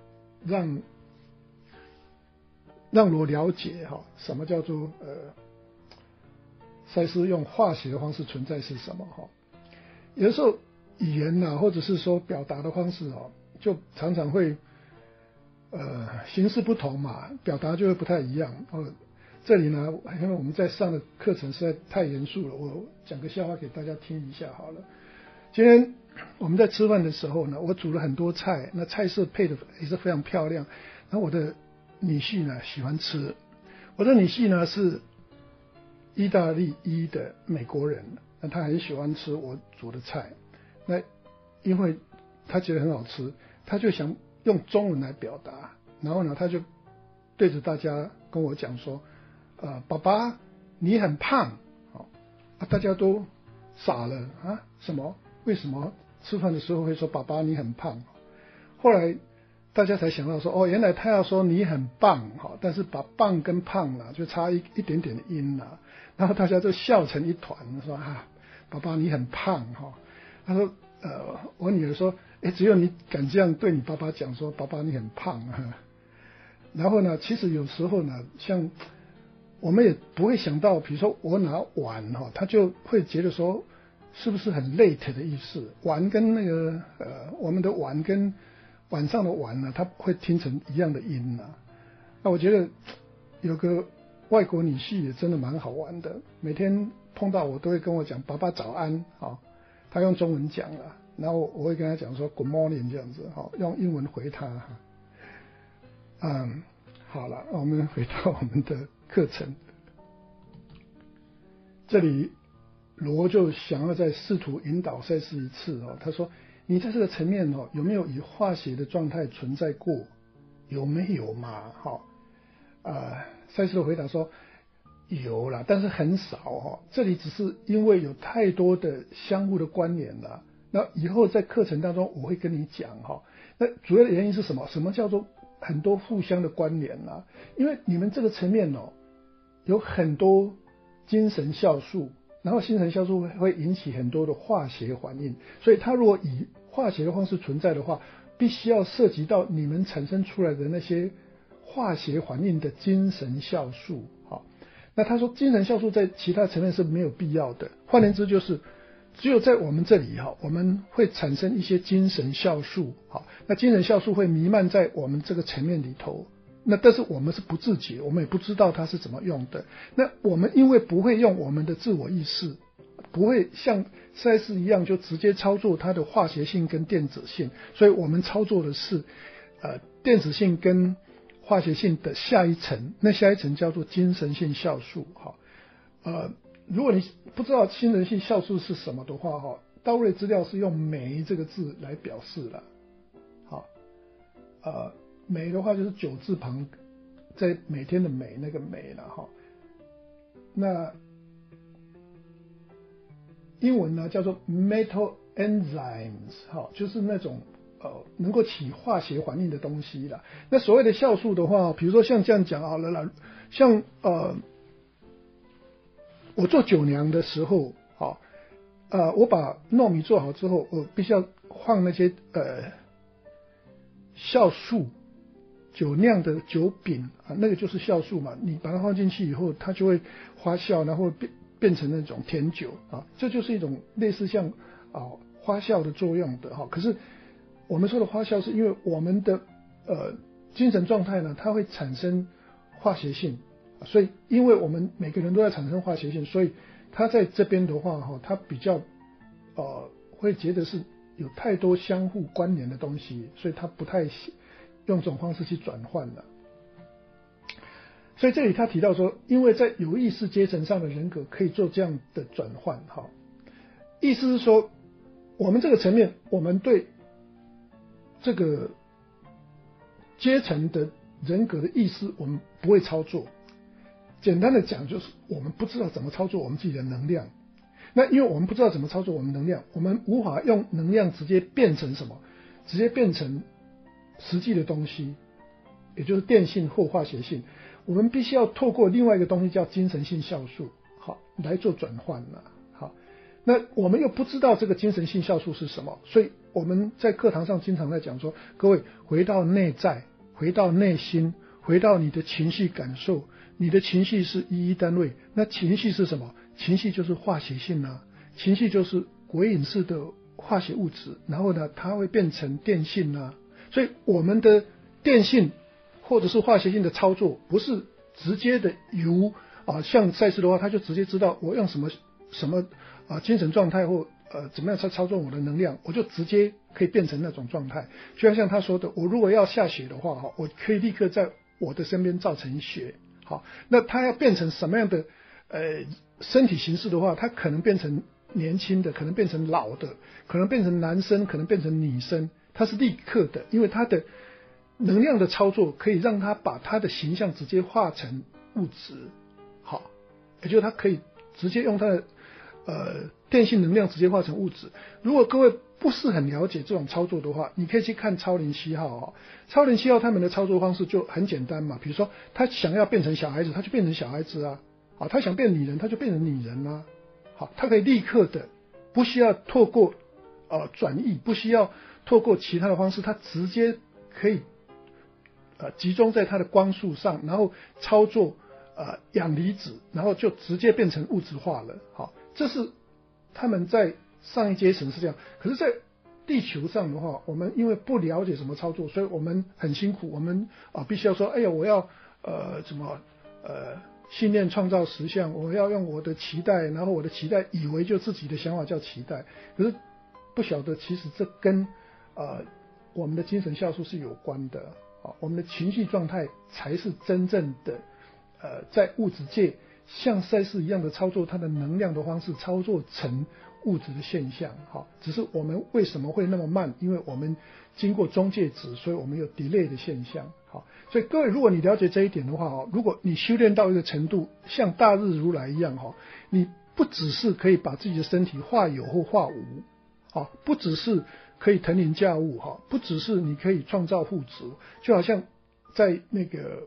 让我了解什么叫做赛斯用化学的方式存在是什么有的时候语言或者是说表达的方式就常常会形式不同嘛，表达就会不太一样这里呢因为我们在上的课程实在太严肃了，我讲个笑话给大家听一下好了。今天我们在吃饭的时候呢，我煮了很多菜，那菜色配的也是非常漂亮，然后我的女婿呢喜欢吃，我的女婿呢是意大利裔的美国人，那他很喜欢吃我煮的菜，那因为他觉得很好吃，他就想用中文来表达，然后呢他就对着大家跟我讲说爸爸你很胖大家都傻了什么？为什么吃饭的时候会说爸爸你很胖？后来大家才想到说原来他要说你很棒但是把棒跟胖就差一点点的音然后大家就笑成一团，说爸爸你很胖他说我女儿说只有你敢这样对你爸爸讲说爸爸你很胖然后呢其实有时候呢像我们也不会想到，比如说我拿碗他就会觉得说是不是很 late 的意思，碗跟那个我们的碗跟晚上的晚呢，他会听成一样的音那我觉得有个外国女婿也真的蛮好玩的，每天碰到我都会跟我讲爸爸早安他用中文讲然后我会跟他讲说 Good morning 这样子用英文回他好了，我们回到我们的课程。这里罗就想要再试图引导赛斯一次他说你在这个层面有没有以化学的状态存在过？有没有嘛？赛斯的回答说有啦，但是很少这里只是因为有太多的相互的关联了。那以后在课程当中我会跟你讲那主要的原因是什么？什么叫做很多互相的关联呢？因为你们这个层面有很多精神酵素，然后精神酵素会引起很多的化学反应，所以它如果以化学的方式存在的话，必须要涉及到你们产生出来的那些化学反应的精神酵素。那他说精神酵素在其他层面是没有必要的，换言之就是只有在我们这里我们会产生一些精神酵素，那精神酵素会弥漫在我们这个层面里头，那但是我们是不自觉，我们也不知道它是怎么用的。那我们因为不会用我们的自我意识，不会像赛斯一样就直接操作它的化学性跟电子性，所以我们操作的是电子性跟化学性的下一层，那下一层叫做精神性酵素。如果你不知道精神性酵素是什么的话道瑞资料是用酶这个字来表示了。酶的话就是9字旁在每天的每那个酶了那英文呢叫做 metal enzymes 就是那种能够起化学反应的东西啦。那所谓的酵素的话，比如说像这样讲好了啦，像我做酒酿的时候我把糯米做好之后，我必须要放那些酵素，酒酿的酒饼那个就是酵素嘛，你把它放进去以后，它就会发酵，然后变成那种甜酒这就是一种类似像发酵的作用的可是我们说的发酵是因为我们的精神状态呢，它会产生化学性，所以因为我们每个人都在产生化学性，所以它在这边的话它比较会觉得是有太多相互关联的东西，所以它不太用这种方式去转换了。所以这里他提到说，因为在有意识阶层上的人格可以做这样的转换意思是说我们这个层面，我们对这个阶层的人格的意识我们不会操作，简单的讲就是我们不知道怎么操作我们自己的能量。那因为我们不知道怎么操作我们能量，我们无法用能量直接变成什么，直接变成实际的东西，也就是电性或化学性，我们必须要透过另外一个东西叫精神性酵素来做转换那我们又不知道这个精神性酵素是什么，所以我们在课堂上经常在讲说，各位回到内在，回到内心，回到你的情绪感受，你的情绪是一单位，那情绪是什么？情绪就是化学性情绪就是鬼影式的化学物质，然后呢它会变成电性所以我们的电性或者是化学性的操作不是直接的由像赛斯的话，他就直接知道我用什么精神状态或怎么样才操纵我的能量，我就直接可以变成那种状态。就像他说的，我如果要下雪的话我可以立刻在我的身边造成雪那他要变成什么样的身体形式的话，他可能变成年轻的，可能变成老的，可能变成男生，可能变成女生，他是立刻的，因为他的能量的操作可以让他把他的形象直接化成物质也就是他可以直接用他的电性能量直接化成物质。如果各位不是很了解这种操作的话，你可以去看超灵7号超灵7号他们的操作方式就很简单嘛，比如说他想要变成小孩子，他就变成小孩子他想变女人，他就变成女人他可以立刻的，不需要透过转译，不需要透过其他的方式，他直接可以集中在他的光束上，然后操作氧离子，然后就直接变成物质化了这是他们在上一阶层是这样。可是在地球上的话，我们因为不了解怎么操作，所以我们很辛苦，我们必须要说哎呀我要信念创造实相，我要用我的期待，然后我的期待以为就自己的想法叫期待，可是不晓得其实这跟我们的精神酵素是有关的我们的情绪状态才是真正的在物质界像赛斯一样的操作它的能量的方式操作成物质的现象。好，只是我们为什么会那么慢？因为我们经过中介值，所以我们有 delay 的现象。好，所以各位，如果你了解这一点的话，如果你修炼到一个程度，像大日如来一样，你不只是可以把自己的身体化有或化无，不只是可以腾云驾雾，不只是你可以创造富足，就好像在那个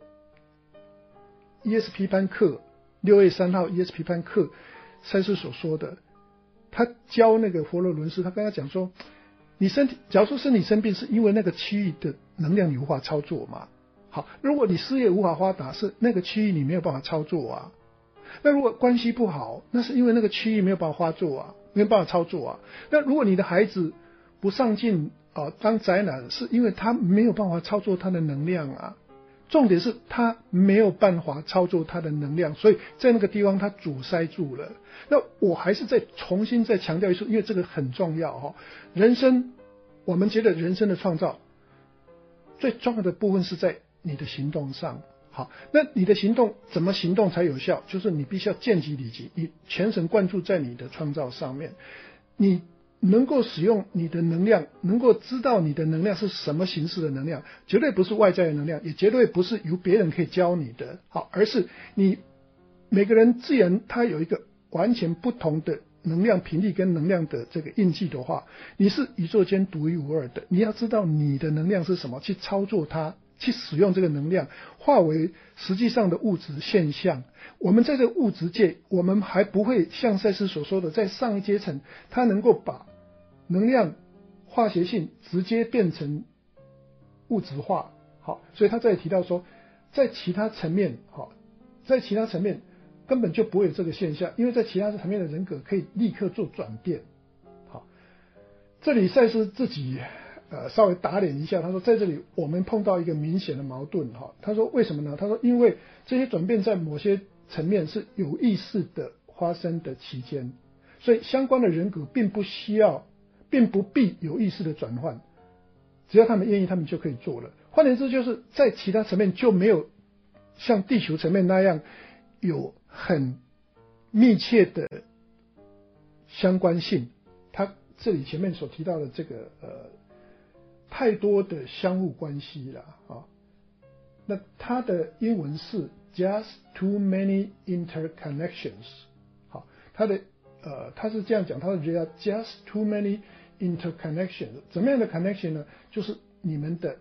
ESP 班课6月3号 ESP 班课赛斯所说的，他教那个佛罗伦斯，他跟他讲说，你身体假如说身体生病是因为那个区域的能量你无法操作嘛，好，如果你事业无法发达是那个区域你没有办法操作啊，那如果关系不好，那是因为那个区域没有办法发作啊，没有办法操作啊，那如果你的孩子不上进当宅男，是因为他没有办法操作他的能量啊，重点是他没有办法操作他的能量，所以在那个地方他阻塞住了。那我还是重新再强调一次，因为这个很重要人生，我们觉得人生的创造最重要的部分是在你的行动上。好，那你的行动怎么行动才有效？就是你必须要见机理机，你全神贯注在你的创造上面，你能够使用你的能量，能够知道你的能量是什么形式的能量，绝对不是外在的能量，也绝对不是由别人可以教你的，好，而是你每个人既然他有一个完全不同的能量频率跟能量的这个印记的话，你是宇宙间独一无二的，你要知道你的能量是什么，去操作它，去使用这个能量化为实际上的物质现象。我们在这个物质界，我们还不会像赛斯所说的在上一阶层，它能够把能量化学性直接变成物质化。好，所以他在提到说，在其他层面根本就不会有这个现象，因为在其他层面的人格可以立刻做转变。好，这里赛斯自己稍微打脸一下，他说在这里我们碰到一个明显的矛盾。他说为什么呢？他说因为这些转变在某些层面是有意识的发生的期间，所以相关的人格并不必有意识的转换，只要他们愿意，他们就可以做了。换言之，就是在其他层面就没有像地球层面那样有很密切的相关性。他这里前面所提到的这个太多的相互关系了那它的英文是 just too many interconnections。好，他是这样讲，他说 there are just too many interconnections。怎么样的 connection 呢？就是你们的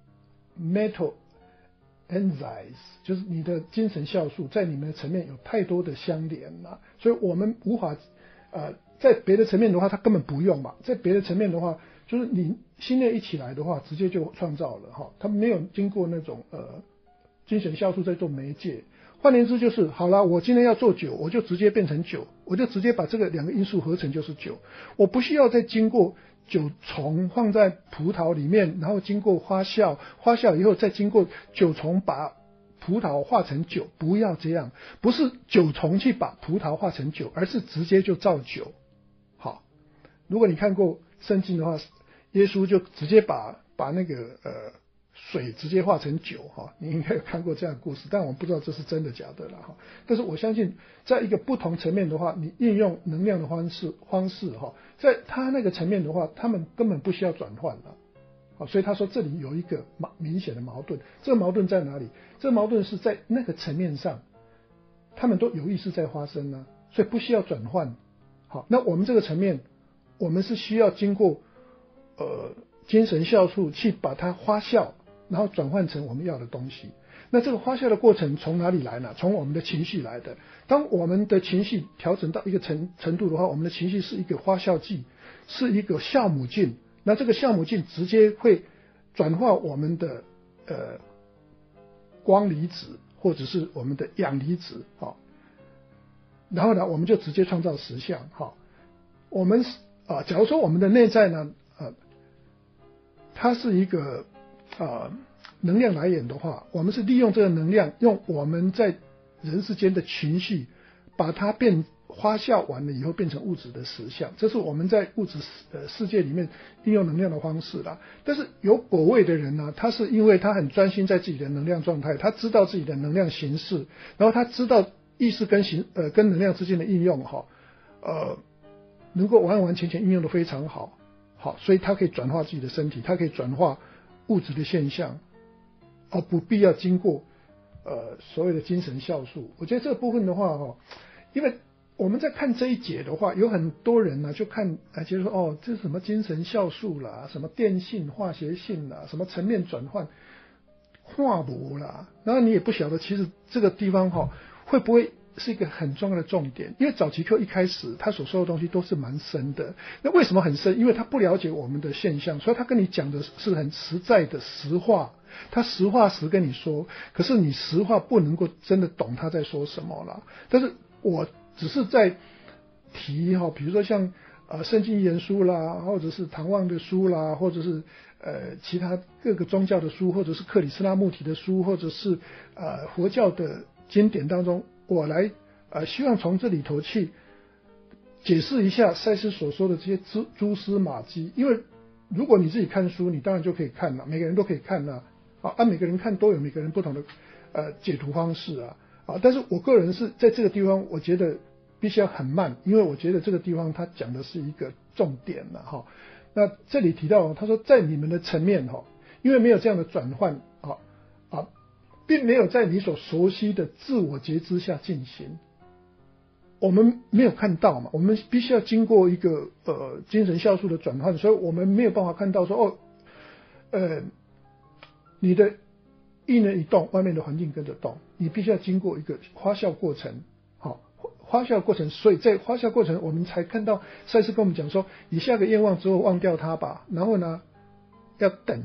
metal enzymes， 就是你的精神酵素在你们的层面有太多的相连了，所以我们无法在别的层面的话，它根本不用嘛。在别的层面的话，就是你心念一起来的话，直接就创造了它没有经过那种精神酵素在做媒介。换言之就是好了，我今天要做酒，我就直接变成酒，我就直接把这个两个因素合成就是酒，我不需要再经过酒虫放在葡萄里面，然后经过发酵，发酵以后再经过酒虫把葡萄化成酒，不要这样，不是酒虫去把葡萄化成酒，而是直接就造酒。好，如果你看过圣经的话，耶稣就直接把那个水直接化成酒你应该有看过这样的故事，但我不知道这是真的假的了但是我相信在一个不同层面的话，你运用能量的方式在他那个层面的话，他们根本不需要转换了所以他说这里有一个明显的矛盾。这个矛盾在哪里？这个矛盾是在那个层面上他们都有意识在发生所以不需要转换。好，那我们这个层面，我们是需要经过精神酵素去把它发酵，然后转换成我们要的东西。那这个发酵的过程从哪里来呢？从我们的情绪来的。当我们的情绪调整到一个程度的话，我们的情绪是一个发酵剂，是一个酵母菌。那这个酵母菌直接会转化我们的光离子或者是我们的氧离子然后呢我们就直接创造实相我们假如说我们的内在呢它是一个能量来源的话，我们是利用这个能量，用我们在人世间的情绪把它发酵完了以后变成物质的实相，这是我们在物质世界里面运用能量的方式啦。但是有果位的人呢，他是因为他很专心在自己的能量状态，他知道自己的能量形式，然后他知道意识跟能量之间的应用能够完完全全应用的非常好，所以它可以转化自己的身体，它可以转化物质的现象，而不必要经过所谓的精神酵素。我觉得这个部分的话因为我们在看这一节的话，有很多人呢就看觉得说这是什么精神酵素啦，什么电性、化学性啦，什么层面转换、化膜啦，然后你也不晓得其实这个地方会不会是一个很重要的重点。因为早期课一开始他所说的东西都是蛮深的，那为什么很深？因为他不了解我们的现象，所以他跟你讲的是很实在的实话，他实话实跟你说，可是你实话不能够真的懂他在说什么啦。但是我只是在提比如说像圣经言书啦，或者是唐望的书啦，或者是其他各个宗教的书，或者是克里斯拉穆提的书，或者是佛教的经典当中，我来希望从这里头去解释一下赛斯所说的这些蛛丝马迹。因为如果你自己看书，你当然就可以看了，每个人都可以看了每个人看都有每个人不同的解读方式但是我个人是在这个地方，我觉得必须要很慢，因为我觉得这个地方他讲的是一个重点了那这里提到他说在你们的层面因为没有这样的转换并没有在你所熟悉的自我觉知下进行，我们没有看到嘛，我们必须要经过一个精神酵素的转换，所以我们没有办法看到说你的意念一动，外面的环境跟着动，你必须要经过一个发酵过程发酵过程，所以在发酵过程我们才看到赛斯跟我们讲说，你下个愿望之后忘掉它吧，然后呢要等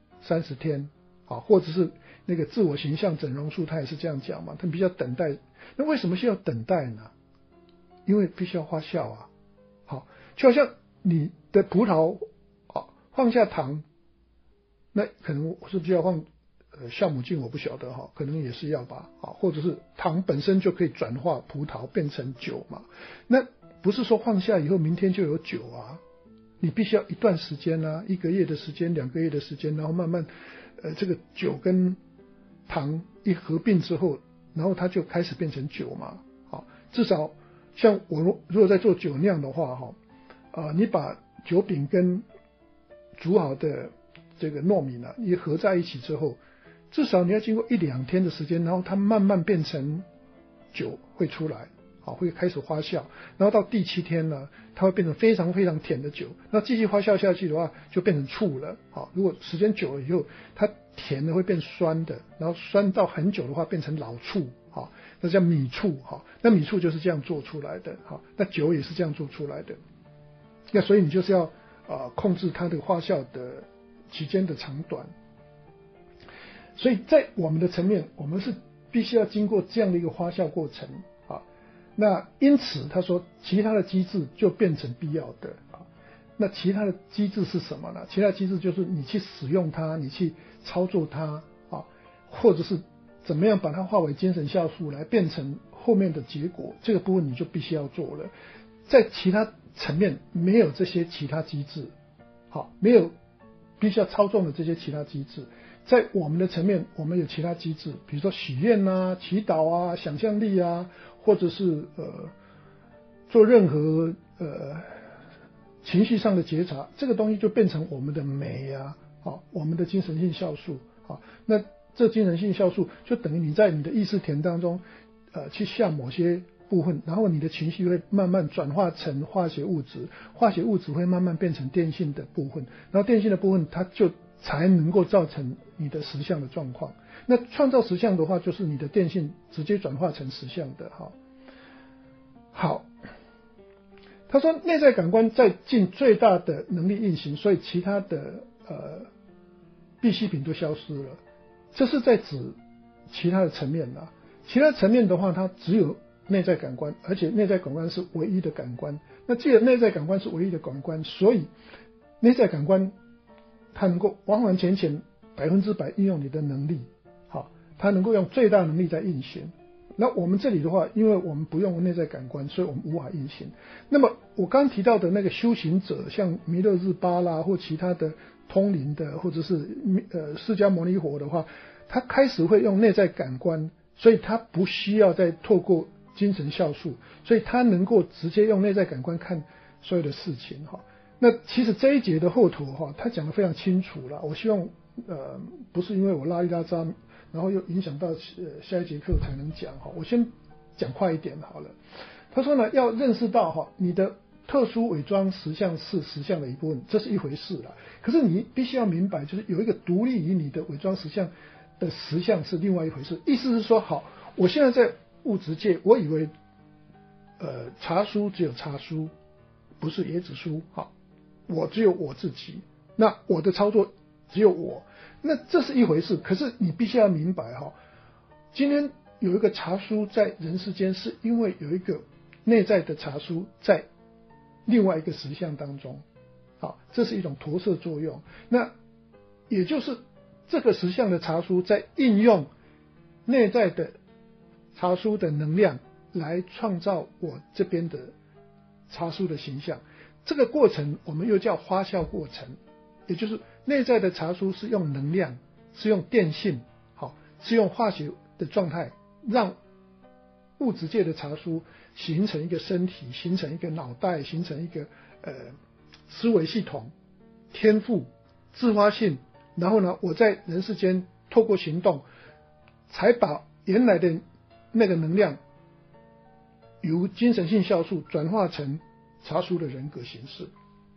30天或者是那个自我形象整容术他也是这样讲嘛，他比较等待。那为什么需要等待呢？因为必须要发酵就好像你的葡萄放下糖，那可能是不是要放酵母菌，我不晓得可能也是要吧或者是糖本身就可以转化葡萄变成酒嘛，那不是说放下以后明天就有酒你必须要一段时间1个月的时间2个月的时间，然后慢慢这个酒跟糖一合并之后，然后它就开始变成酒嘛至少像我如果在做酒酿的话你把酒饼跟煮好的这个糯米呢一合在一起之后，至少你要经过1-2天的时间，然后它慢慢变成酒会出来会开始发酵，然后到第7天呢它会变成非常非常甜的酒，那继续发酵下去的话就变成醋了如果时间久了以后，它甜的会变酸的，然后酸到很久的话变成老醋那叫米醋那米醋就是这样做出来的那酒也是这样做出来的。那所以你就是要控制它的发酵的期间的长短。所以在我们的层面，我们是必须要经过这样的一个发酵过程那因此他说其他的机制就变成必要的那其他的机制是什么呢？其他的机制就是你去使用它，你去操作它或者是怎么样把它化为精神酵素来变成后面的结果，这个部分你就必须要做了。在其他层面没有这些其他机制没有必须要操纵的这些其他机制。在我们的层面我们有其他机制，比如说许愿祈祷想象力或者是做任何情绪上的觉察，这个东西就变成我们的酶我们的精神性酵素那这精神性酵素就等于你在你的意识田当中去下某些部分，然后你的情绪会慢慢转化成化学物质，化学物质会慢慢变成电性的部分，然后电性的部分它就才能够造成你的实相的状况。那创造实相的话，就是你的电性直接转化成实相的好，他说内在感官在尽最大的能力运行，所以其他的必需品都消失了。这是在指其他的层面其他层面的话，它只有内在感官，而且内在感官是唯一的感官。那既然内在感官是唯一的感官，所以内在感官它能够完完全全100%应用你的能力它能够用最大能力在运行。那我们这里的话，因为我们不用内在感官，所以我们无法运行。那么我刚提到的那个修行者，像弥勒日巴啦或其他的通灵的，或者是释迦牟尼佛的话，他开始会用内在感官，所以他不需要再透过精神酵素，所以他能够直接用内在感官看所有的事情哈。那其实这一节的后头哈，他讲得非常清楚了。我希望不是因为我拉一拉渣，然后又影响到下一节课才能讲哈。我先讲快一点好了。他说呢，要认识到哈，你的特殊伪装实相是实相的一部分，这是一回事啦。可是你必须要明白，就是有一个独立于你的伪装实相的实相是另外一回事。意思是说，好，我现在在物质界，我以为茶书只有茶书，不是椰子书，好，我只有我自己，那我的操作只有我，那这是一回事。可是你必须要明白哈，今天有一个茶书在人世间，是因为有一个内在的茶书在另外一个实相当中，好，这是一种投射作用。那也就是这个实相的茶书在应用内在的茶书的能量来创造我这边的茶书的形象。这个过程我们又叫发酵过程，也就是内在的茶书是用能量，是用电性，好，是用化学的状态让物质界的茶书形成一个身体，形成一个脑袋，形成一个思维系统、天赋、自发性，然后呢，我在人世间透过行动，才把原来的那个能量由精神性酵素转化成茶书的人格形式。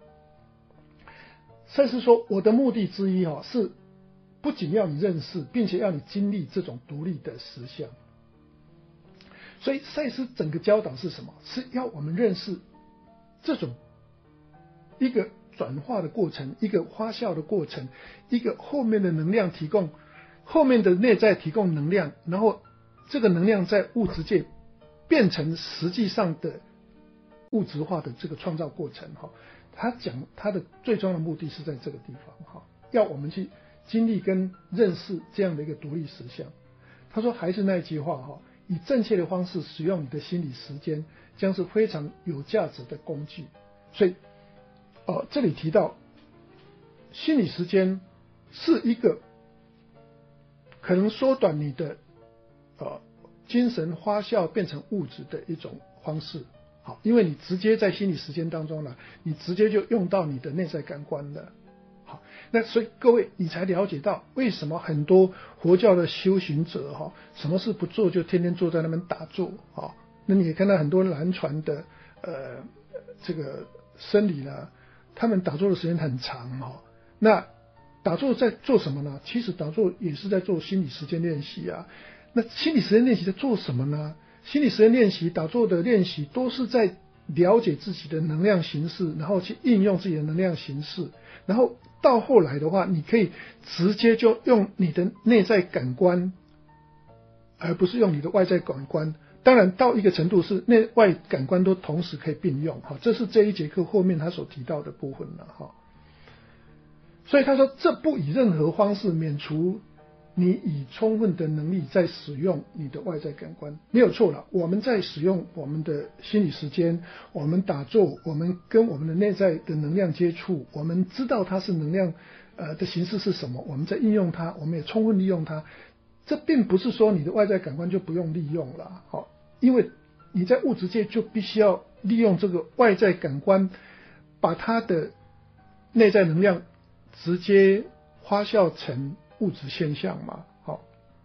赛斯说，我的目的之一是不仅要你认识，并且要你经历这种独立的实相。所以赛斯整个教导是什么？是要我们认识这种一个转化的过程，一个发酵的过程，一个后面的能量提供，后面的内在提供能量，然后这个能量在物质界变成实际上的物质化的这个创造过程哈。他讲他的最重要的目的是在这个地方哈，要我们去经历跟认识这样的一个独立实相。他说还是那句话哈，以正确的方式使用你的心理时间，将是非常有价值的工具。所以这里提到心理时间是一个可能缩短你的精神发酵变成物质的一种方式。好，因为你直接在心理时间当中呢，你直接就用到你的内在感官了。好，那所以各位你才了解到为什么很多佛教的修行者什么事不做就天天坐在那边打坐。那你也看到很多南传的这个僧侣呢，他们打坐的时间很长。那打坐在做什么呢？其实打坐也是在做心理时间练习啊。那心理时间练习在做什么呢？心理时间练习、打坐的练习都是在了解自己的能量形式，然后去应用自己的能量形式，然后到后来的话，你可以直接就用你的内在感官，而不是用你的外在感官。当然到一个程度是内外感官都同时可以并用，这是这一节课后面他所提到的部分了。所以他说，这不以任何方式免除你以充分的能力在使用你的外在感官，没有错了。我们在使用我们的心理时间，我们打坐，我们跟我们的内在的能量接触，我们知道它是能量的形式是什么，我们在应用它，我们也充分利用它。这并不是说你的外在感官就不用利用了，因为你在物质界就必须要利用这个外在感官，把它的内在能量直接发酵成物质现象嘛。好，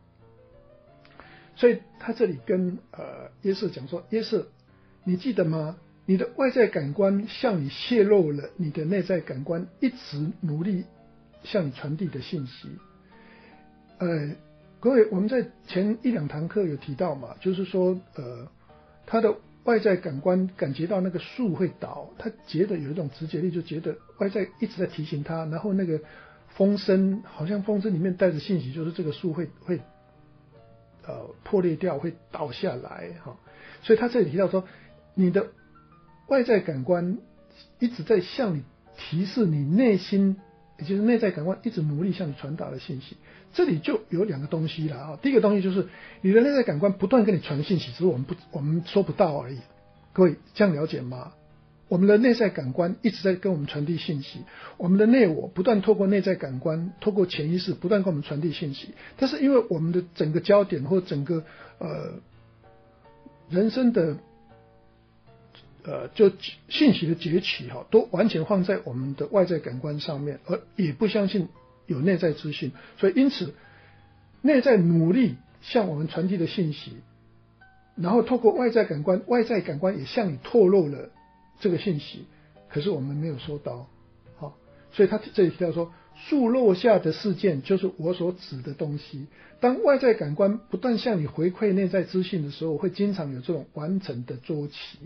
所以他这里跟耶瑟讲说，耶瑟，你记得吗？你的外在感官向你泄露了你的内在感官一直努力向你传递的信息。各位，我们在前一两堂课有提到嘛，就是说他的外在感官感觉到那个树会倒，他觉得有一种直觉力，就觉得外在一直在提醒他，然后那个风声好像风声里面带着信息，就是这个树会破裂掉，会倒下来。所以他这里提到说，你的外在感官一直在向你提示你内心，也就是内在感官一直努力向你传达的信息。这里就有两个东西了。第一个东西就是你的内在感官不断跟你传信息，只是我们收不到而已。各位这样了解吗？我们的内在感官一直在跟我们传递信息，我们的内我不断透过内在感官，透过潜意识不断跟我们传递信息。但是因为我们的整个焦点或整个人生的就信息的崛起都完全放在我们的外在感官上面，而也不相信有内在资讯，所以因此内在努力向我们传递的信息，然后透过外在感官，外在感官也向你透露了这个信息，可是我们没有收到。好，所以他这里提到说，树落下的事件就是我所指的东西。当外在感官不断向你回馈内在资讯的时候，会经常有这种完整的周期。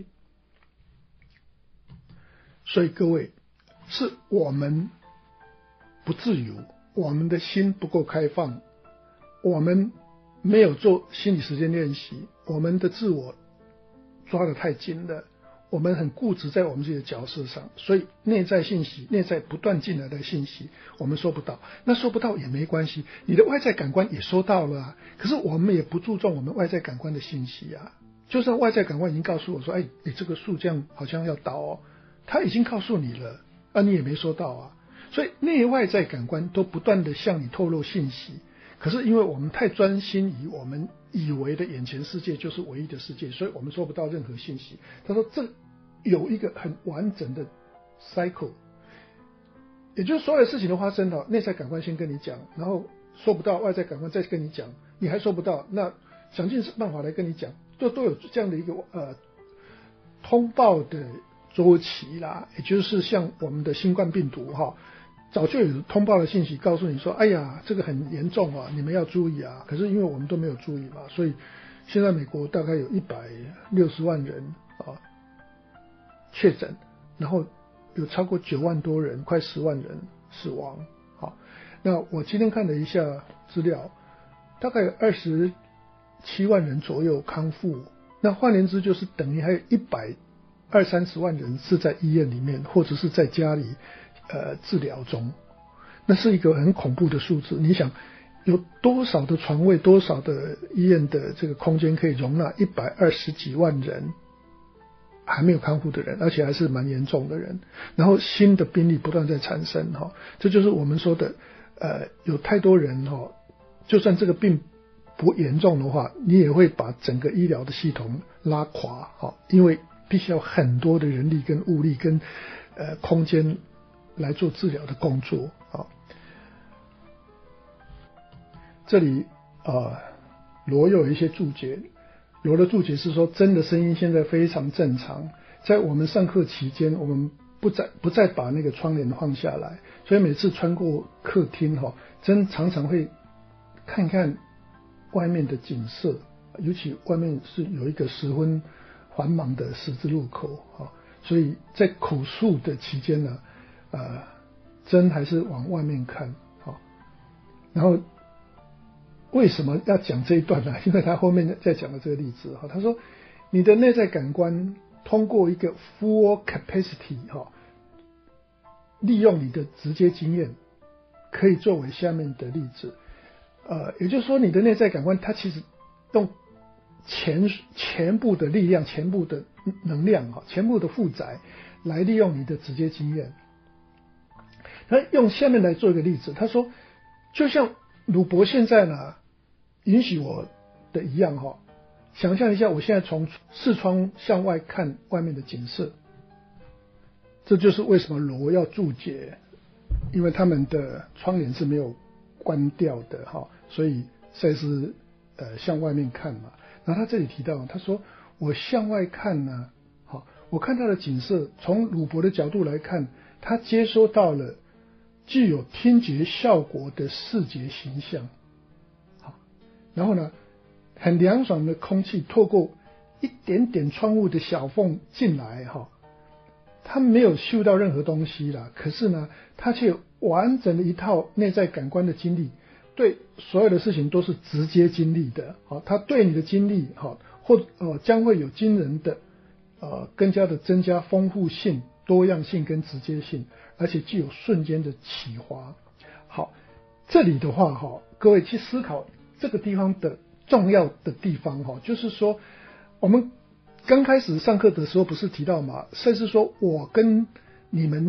所以各位，是我们不自由，我们的心不够开放，我们没有做心理实践练习，我们的自我抓得太紧了，我们很固执在我们自己的角色上，所以内在信息，内在不断进来的信息我们收不到。那收不到也没关系，你的外在感官也收到了啊，可是我们也不注重我们外在感官的信息啊。就算外在感官已经告诉我说，这个树这样好像要倒哦，他已经告诉你了啊，你也没收到啊。所以内外在感官都不断的向你透露信息，可是因为我们太专心于我们以为的眼前世界就是唯一的世界，所以我们收不到任何信息。他说这有一个很完整的 cycle， 也就是所有事情的发生内在感官先跟你讲，然后收不到，外在感官再跟你讲，你还收不到，那想尽办法来跟你讲，都有这样的一个通报的周期啦。也就是像我们的新冠病毒早就有通报的信息告诉你说，这个很严重啊，你们要注意啊。可是因为我们都没有注意嘛，所以现在美国大概有160万人确诊，然后有超过9万多人，快10万人死亡。那我今天看了一下资料，大概有27万人左右康复，那换言之就是等于还有120-130万人是在医院里面或者是在家里治疗中。那是一个很恐怖的数字。你想有多少的床位，多少的医院的这个空间可以容纳120几万人还没有康复的人，而且还是蛮严重的人，然后新的病例不断在产生这就是我们说的有太多人就算这个病不严重的话，你也会把整个医疗的系统拉垮因为必须要很多的人力跟物力跟空间来做治疗的工作这里罗有一些注解，罗的注解是说，真的声音现在非常正常，在我们上课期间，我们不再把那个窗帘放下来，所以每次穿过客厅真常常会看看外面的景色，尤其外面是有一个十分繁忙的十字路口所以在口述的期间呢真还是往外面看然后为什么要讲这一段呢？因为他后面再讲的这个例子他说你的内在感官通过一个 full capacity 利用你的直接经验，可以作为下面的例子也就是说你的内在感官它其实用全部的力量，全部的能量全部的负载来利用你的直接经验。他用下面来做一个例子，他说就像鲁伯现在呢允许我的一样想象一下我现在从视窗向外看外面的景色，这就是为什么罗要注解，因为他们的窗帘是没有关掉的所以赛斯向外面看嘛。然后他这里提到，他说我向外看呢我看到的景色，从鲁伯的角度来看，他接收到了具有听觉效果的视觉形象然后呢很凉爽的空气透过一点点窗户的小缝进来他没有嗅到任何东西啦，可是呢他却完整的一套内在感官的经历，对所有的事情都是直接经历的他对你的经历将会有惊人的更加的增加丰富性、多样性跟直接性，而且具有瞬间的启发。好，这里的话各位去思考这个地方的重要的地方就是说我们刚开始上课的时候不是提到嘛，赛斯说我跟你们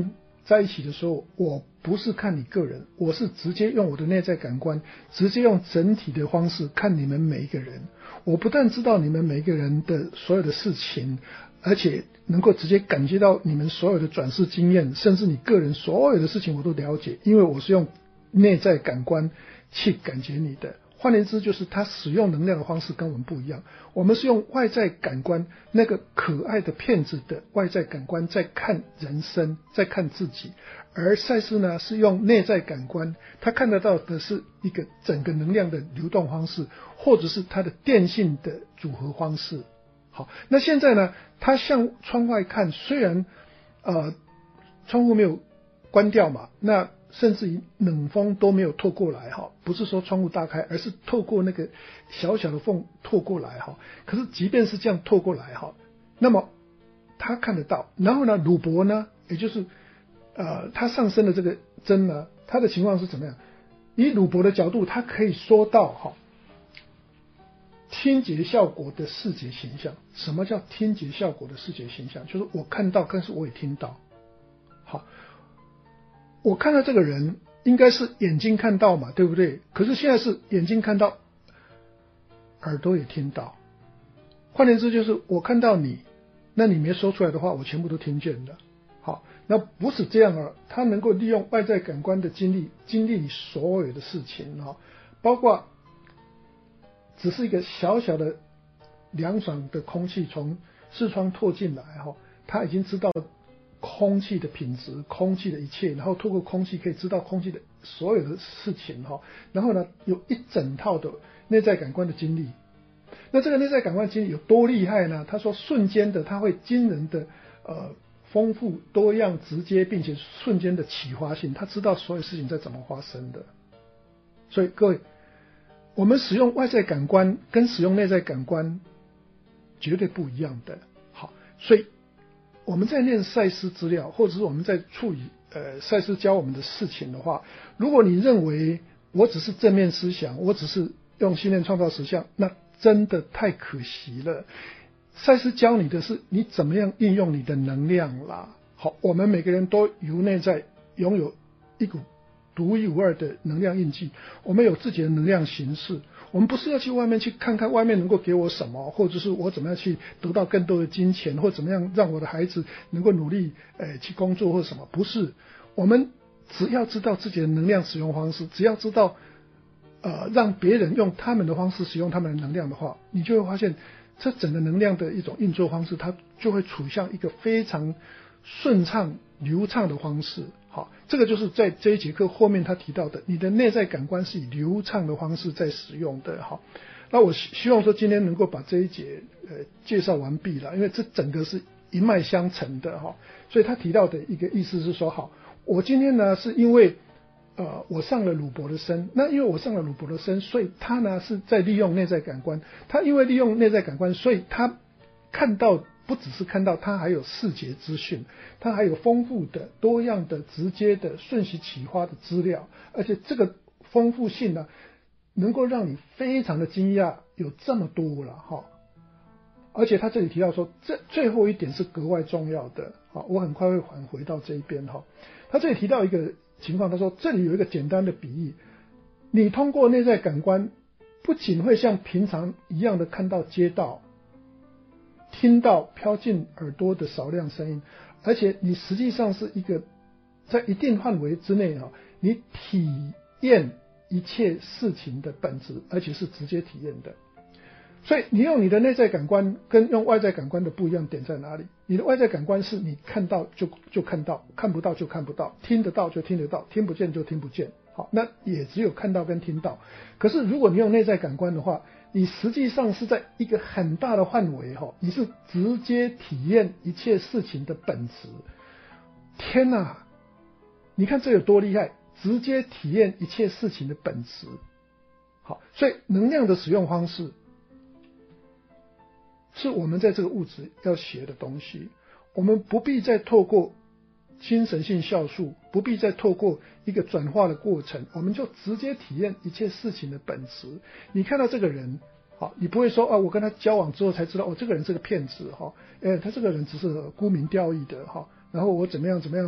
在一起的时候，我不是看你个人，我是直接用我的内在感官，直接用整体的方式看你们每一个人。我不但知道你们每一个人的所有的事情，而且能够直接感觉到你们所有的转世经验，甚至你个人所有的事情我都了解，因为我是用内在感官去感觉你的。换言之，就是他使用能量的方式跟我们不一样。我们是用外在感官，那个可爱的骗子的外在感官在看人生，在看自己。而赛斯呢，是用内在感官，他看得到的是一个整个能量的流动方式，或者是它的电性的组合方式。好，那现在呢，他向窗外看，虽然窗户没有关掉嘛，那甚至于冷风都没有透过来哈，不是说窗户大开，而是透过那个小小的缝透过来哈。可是即便是这样透过来哈，那么他看得到。然后呢，鲁伯呢，也就是他上升的这个针呢，他的情况是怎么样？以鲁伯的角度，他可以说到哈，听觉效果的视觉形象。什么叫听觉效果的视觉形象？就是我看到，但是我也听到。好。我看到这个人应该是眼睛看到嘛，对不对？可是现在是眼睛看到，耳朵也听到。换言之，就是我看到你，那你没说出来的话，我全部都听见了。好，那不是这样啊，他能够利用外在感官的经历你所有的事情啊，包括只是一个小小的凉爽的空气从视窗透进来哈，他已经知道空气的品质，空气的一切，然后透过空气可以知道空气的所有的事情哈。然后呢，有一整套的内在感官的经历。那这个内在感官经历有多厉害呢？他说瞬间的，他会惊人的丰富多样、直接，并且瞬间的启发性，他知道所有事情在怎么发生的。所以各位，我们使用外在感官跟使用内在感官绝对不一样的。好，所以我们在念赛斯资料，或者是我们在处理赛斯教我们的事情的话，如果你认为我只是正面思想，我只是用信念创造实相，那真的太可惜了。赛斯教你的是你怎么样运用你的能量啦。好，我们每个人都由内在拥有一股独一无二的能量印记，我们有自己的能量形式。我们不是要去外面去看看外面能够给我什么，或者是我怎么样去得到更多的金钱，或怎么样让我的孩子能够努力去工作或什么，不是。我们只要知道自己的能量使用方式，只要知道让别人用他们的方式使用他们的能量的话，你就会发现这整个能量的一种运作方式，它就会处向一个非常顺畅流畅的方式。好，这个就是在这一节课后面他提到的，你的内在感官是以流畅的方式在使用的。好，那我希望说今天能够把这一节介绍完毕了，因为这整个是一脉相承的哈。所以他提到的一个意思是说，好，我今天呢是因为我上了鲁伯的身，那因为我上了鲁伯的身，所以他呢是在利用内在感官，他因为利用内在感官，所以他看到不只是看到，他还有视觉资讯，他还有丰富的多样的直接的瞬息启发的资料，而且这个丰富性呢能够让你非常的惊讶，有这么多了哈。而且他这里提到说，这最后一点是格外重要的。好，我很快会返回到这一边哈。他这里提到一个情况，他说这里有一个简单的比喻，你通过内在感官不仅会像平常一样的看到街道，听到飘进耳朵的少量声音，而且你实际上是一个在一定范围之内你体验一切事情的本质，而且是直接体验的。所以你用你的内在感官跟用外在感官的不一样点在哪里？你的外在感官是你看到就看到，看不到就看不到，听得到就听得到，听不见就听不见。好，那也只有看到跟听到。可是如果你用内在感官的话，你实际上是在一个很大的范围你是直接体验一切事情的本质。天哪，你看这有多厉害，直接体验一切事情的本质。好，所以能量的使用方式是我们在这个物质要学的东西。我们不必再透过精神性酵素，不必再透过一个转化的过程，我们就直接体验一切事情的本质。你看到这个人，好，你不会说我跟他交往之后才知道这个人是个骗子他这个人只是沽名钓誉的然后我怎么样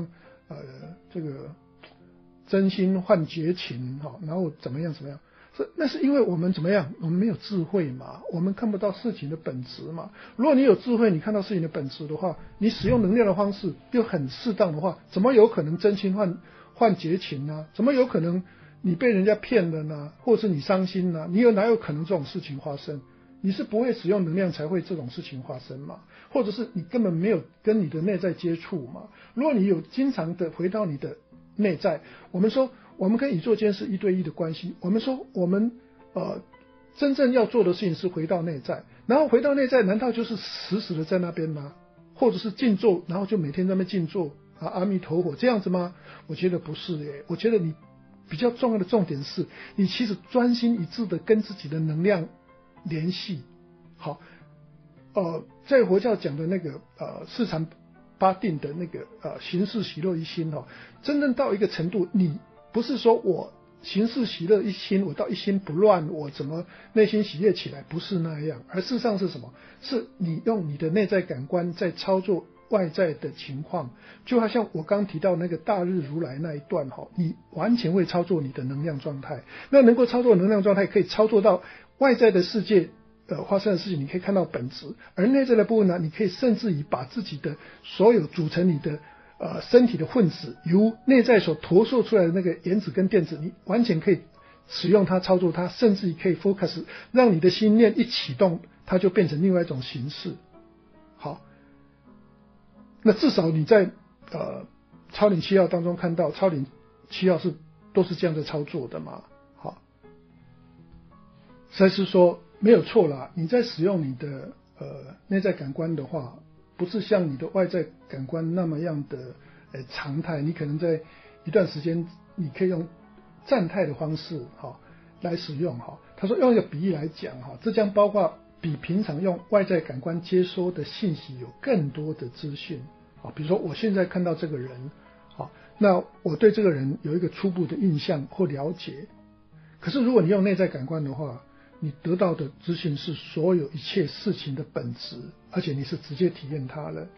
这个真心换绝情然后怎么样，那是因为我们怎么样？我们没有智慧嘛，我们看不到事情的本质嘛。如果你有智慧，你看到事情的本质的话，你使用能量的方式又很适当的话，怎么有可能真心换绝情呢？怎么有可能你被人家骗了呢？或者是你伤心呢？哪有可能这种事情发生？你是不会使用能量才会这种事情发生嘛？或者是你根本没有跟你的内在接触嘛？如果你有经常的回到你的内在，我们说我们跟宇宙间是一对一的关系，我们说我们真正要做的事情是回到内在，然后回到内在难道就是死死的在那边吗？或者是静坐，然后就每天在那边静坐阿弥陀佛这样子吗？我觉得不是耶，我觉得你比较重要的重点是你其实专心一致的跟自己的能量联系。好，在佛教讲的那个四禅八定的那个行事喜乐一心真正到一个程度，你不是说我行事喜乐一心，我到一心不乱，我怎么内心喜悦起来，不是那样，而事实上是什么？是你用你的内在感官在操作外在的情况，就好像我刚提到那个大日如来那一段你完全会操作你的能量状态，那能够操作能量状态，可以操作到外在的世界发生的事情，你可以看到本质，而内在的部分呢，你可以甚至于把自己的所有组成你的身体的混子，由内在所投射出来的那个原子跟电子，你完全可以使用它操作它，甚至于可以 focus， 让你的心念一启动，它就变成另外一种形式。好，那至少你在超灵7号当中看到，超灵7号都是这样的操作的嘛。好，所以是说没有错啦，你在使用你的内在感官的话，不是像你的外在感官那么样的常态，你可能在一段时间你可以用暂态的方式来使用他说用一个比喻来讲这将包括比平常用外在感官接收的信息有更多的资讯比如说我现在看到这个人那我对这个人有一个初步的印象或了解，可是如果你用内在感官的话，你得到的资讯是所有一切事情的本质，而且你是直接体验它了。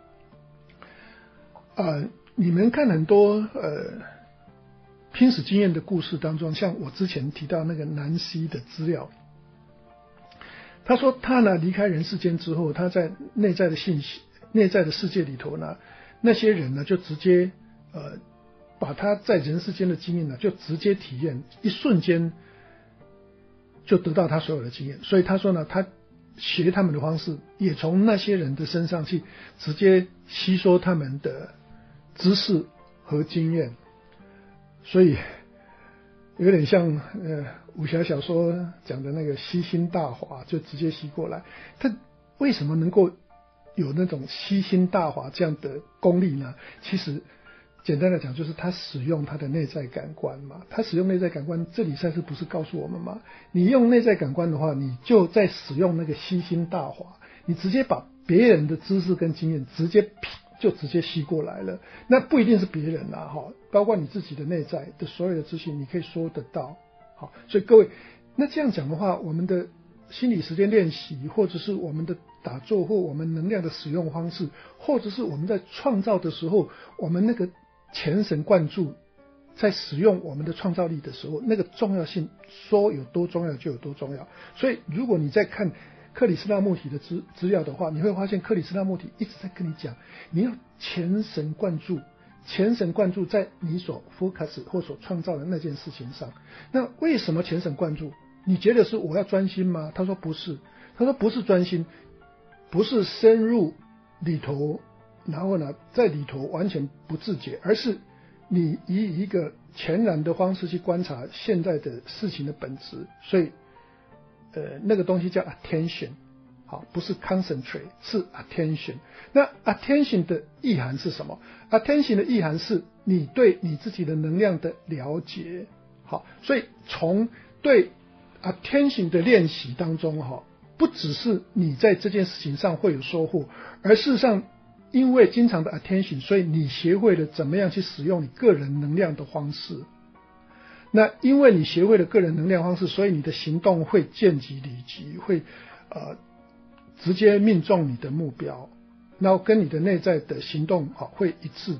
你们看很多濒死经验的故事当中，像我之前提到那个南希的资料，他说他呢离开人世间之后，他在内在的信息、内在的世界里头呢，那些人呢就直接把他在人世间的经验呢就直接体验，一瞬间就得到他所有的经验。所以他说呢，他学他们的方式，也从那些人的身上去直接吸收他们的知识和经验。所以有点像武侠小说讲的那个吸星大法，就直接吸过来。他为什么能够有那种吸星大法这样的功力呢？其实简单的讲，就是他使用他的内在感官嘛。他使用内在感官，这里赛斯不是告诉我们吗？你用内在感官的话，你就在使用那个吸星大法，你直接把别人的知识跟经验直接吸过来了。那不一定是别人啦，包括你自己的内在的所有的资讯，你可以说得到。好，所以各位，那这样讲的话，我们的心理时间练习，或者是我们的打坐，或我们能量的使用方式，或者是我们在创造的时候，我们那个全神贯注在使用我们的创造力的时候，那个重要性说有多重要就有多重要。所以如果你在看克里斯纳穆提的资料的话，你会发现克里斯纳穆提一直在跟你讲，你要全神贯注在你所 focus 或所创造的那件事情上。那为什么全神贯注？你觉得是我要专心吗？他说不是，他说不是专心，不是深入里头，然后呢在里头完全不自觉，而是你以一个全然的方式去观察现在的事情的本质。所以那个东西叫 attention， 好，不是 concentrate， 是 attention。 那 attention 的意涵是什么？ attention 的意涵是你对你自己的能量的了解。好，所以从对 attention 的练习当中不只是你在这件事情上会有收获，而事实上因为经常的 attention， 所以你学会了怎么样去使用你个人能量的方式。那因为你学会了个人能量方式，所以你的行动会见机理机，会直接命中你的目标，然后跟你的内在的行动会一致。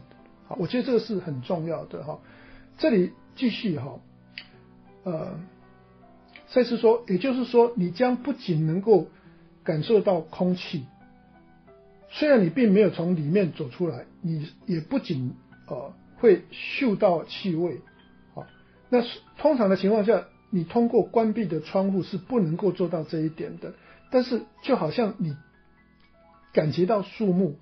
好，我觉得这个是很重要的哈。这里继续哈，赛斯说，也就是说，你将不仅能够感受到空气，虽然你并没有从里面走出来，你也不仅会嗅到气味，好，那通常的情况下，你通过关闭的窗户是不能够做到这一点的。但是就好像你感觉到树木、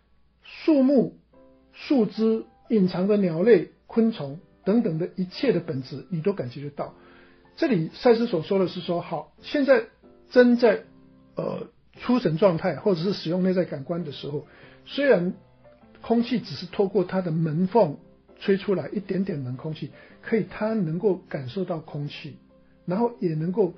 树枝、隐藏的鸟类、昆虫等等的一切的本质，你都感觉得到。这里赛斯所说的是说，好，现在真在出神状态或者是使用内在感官的时候，虽然空气只是透过它的门缝吹出来一点点冷空气，它能够感受到空气，然后也能够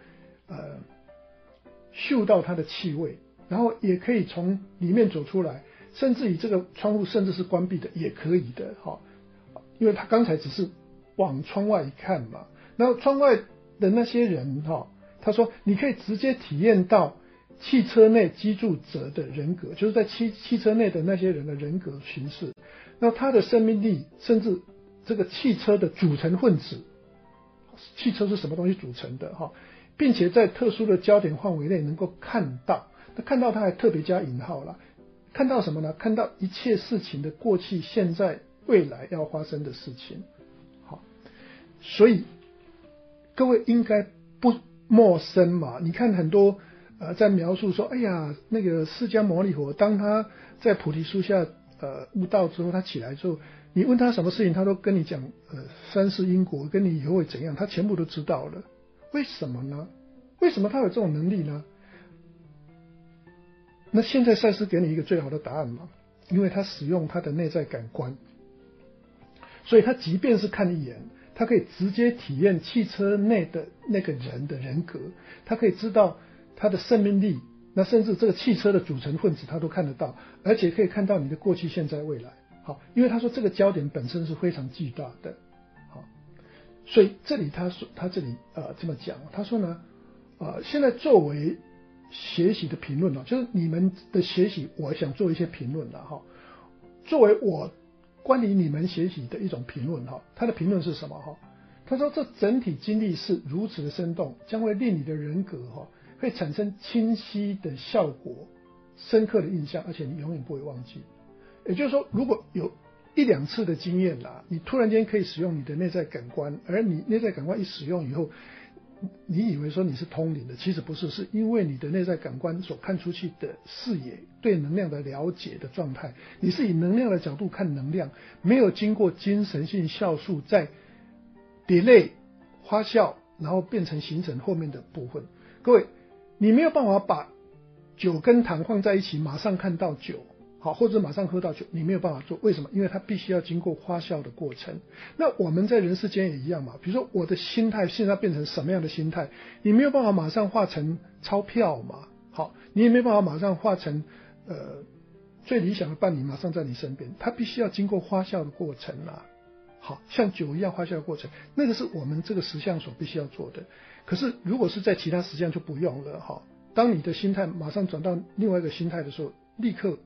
嗅到它的气味，然后也可以从里面走出来，甚至于这个窗户甚至是关闭的也可以的，因为他刚才只是往窗外一看嘛，然后窗外的那些人他说你可以直接体验到汽车内居住者的人格，就是在汽车内的那些人的人格形式，那他的生命力，甚至这个汽车的组成分子，汽车是什么东西组成的并且在特殊的焦点范围内能够看到，那看到他还特别加引号了，看到什么呢？看到一切事情的过去、现在、未来要发生的事情。好，所以各位应该不陌生嘛？你看很多在描述说，哎呀，那个释迦牟尼佛，当他在菩提树下悟道之后，他起来之后，你问他什么事情，他都跟你讲三世因果，跟你以后会怎样，他全部都知道了。为什么呢？为什么他有这种能力呢？那现在赛斯给你一个最好的答案嘛，因为他使用他的内在感官，所以他即便是看一眼，他可以直接体验汽车内的那个人的人格，他可以知道他的生命力，那甚至这个汽车的组成分子他都看得到，而且可以看到你的过去、现在、未来。好，因为他说这个焦点本身是非常巨大的。好，所以这里他这里这么讲，他说呢，现在作为学习的评论就是你们的学习，我想做一些评论了作为我关于你们学习的一种评论他的评论是什么他说这整体经历是如此的生动，将会令你的人格会产生清晰的效果、深刻的印象，而且你永远不会忘记。也就是说，如果有一两次的经验啦，你突然间可以使用你的内在感官，而你内在感官一使用以后，你以为说你是通灵的，其实不是，是因为你的内在感官所看出去的视野，对能量的了解的状态，你是以能量的角度看能量，没有经过精神性酵素在 delay 发酵，然后变成形成后面的部分。各位，你没有办法把酒跟糖放在一起马上看到酒，或者马上喝到酒，你没有办法做。为什么？因为它必须要经过发酵的过程。那我们在人世间也一样嘛，比如说我的心态现在变成什么样的心态，你没有办法马上化成钞票嘛，你也没办法马上化成最理想的伴侣马上在你身边，它必须要经过发酵的过程像酒一样发酵的过程，那个是我们这个实相所必须要做的。可是如果是在其他实相就不用了当你的心态马上转到另外一个心态的时候，立刻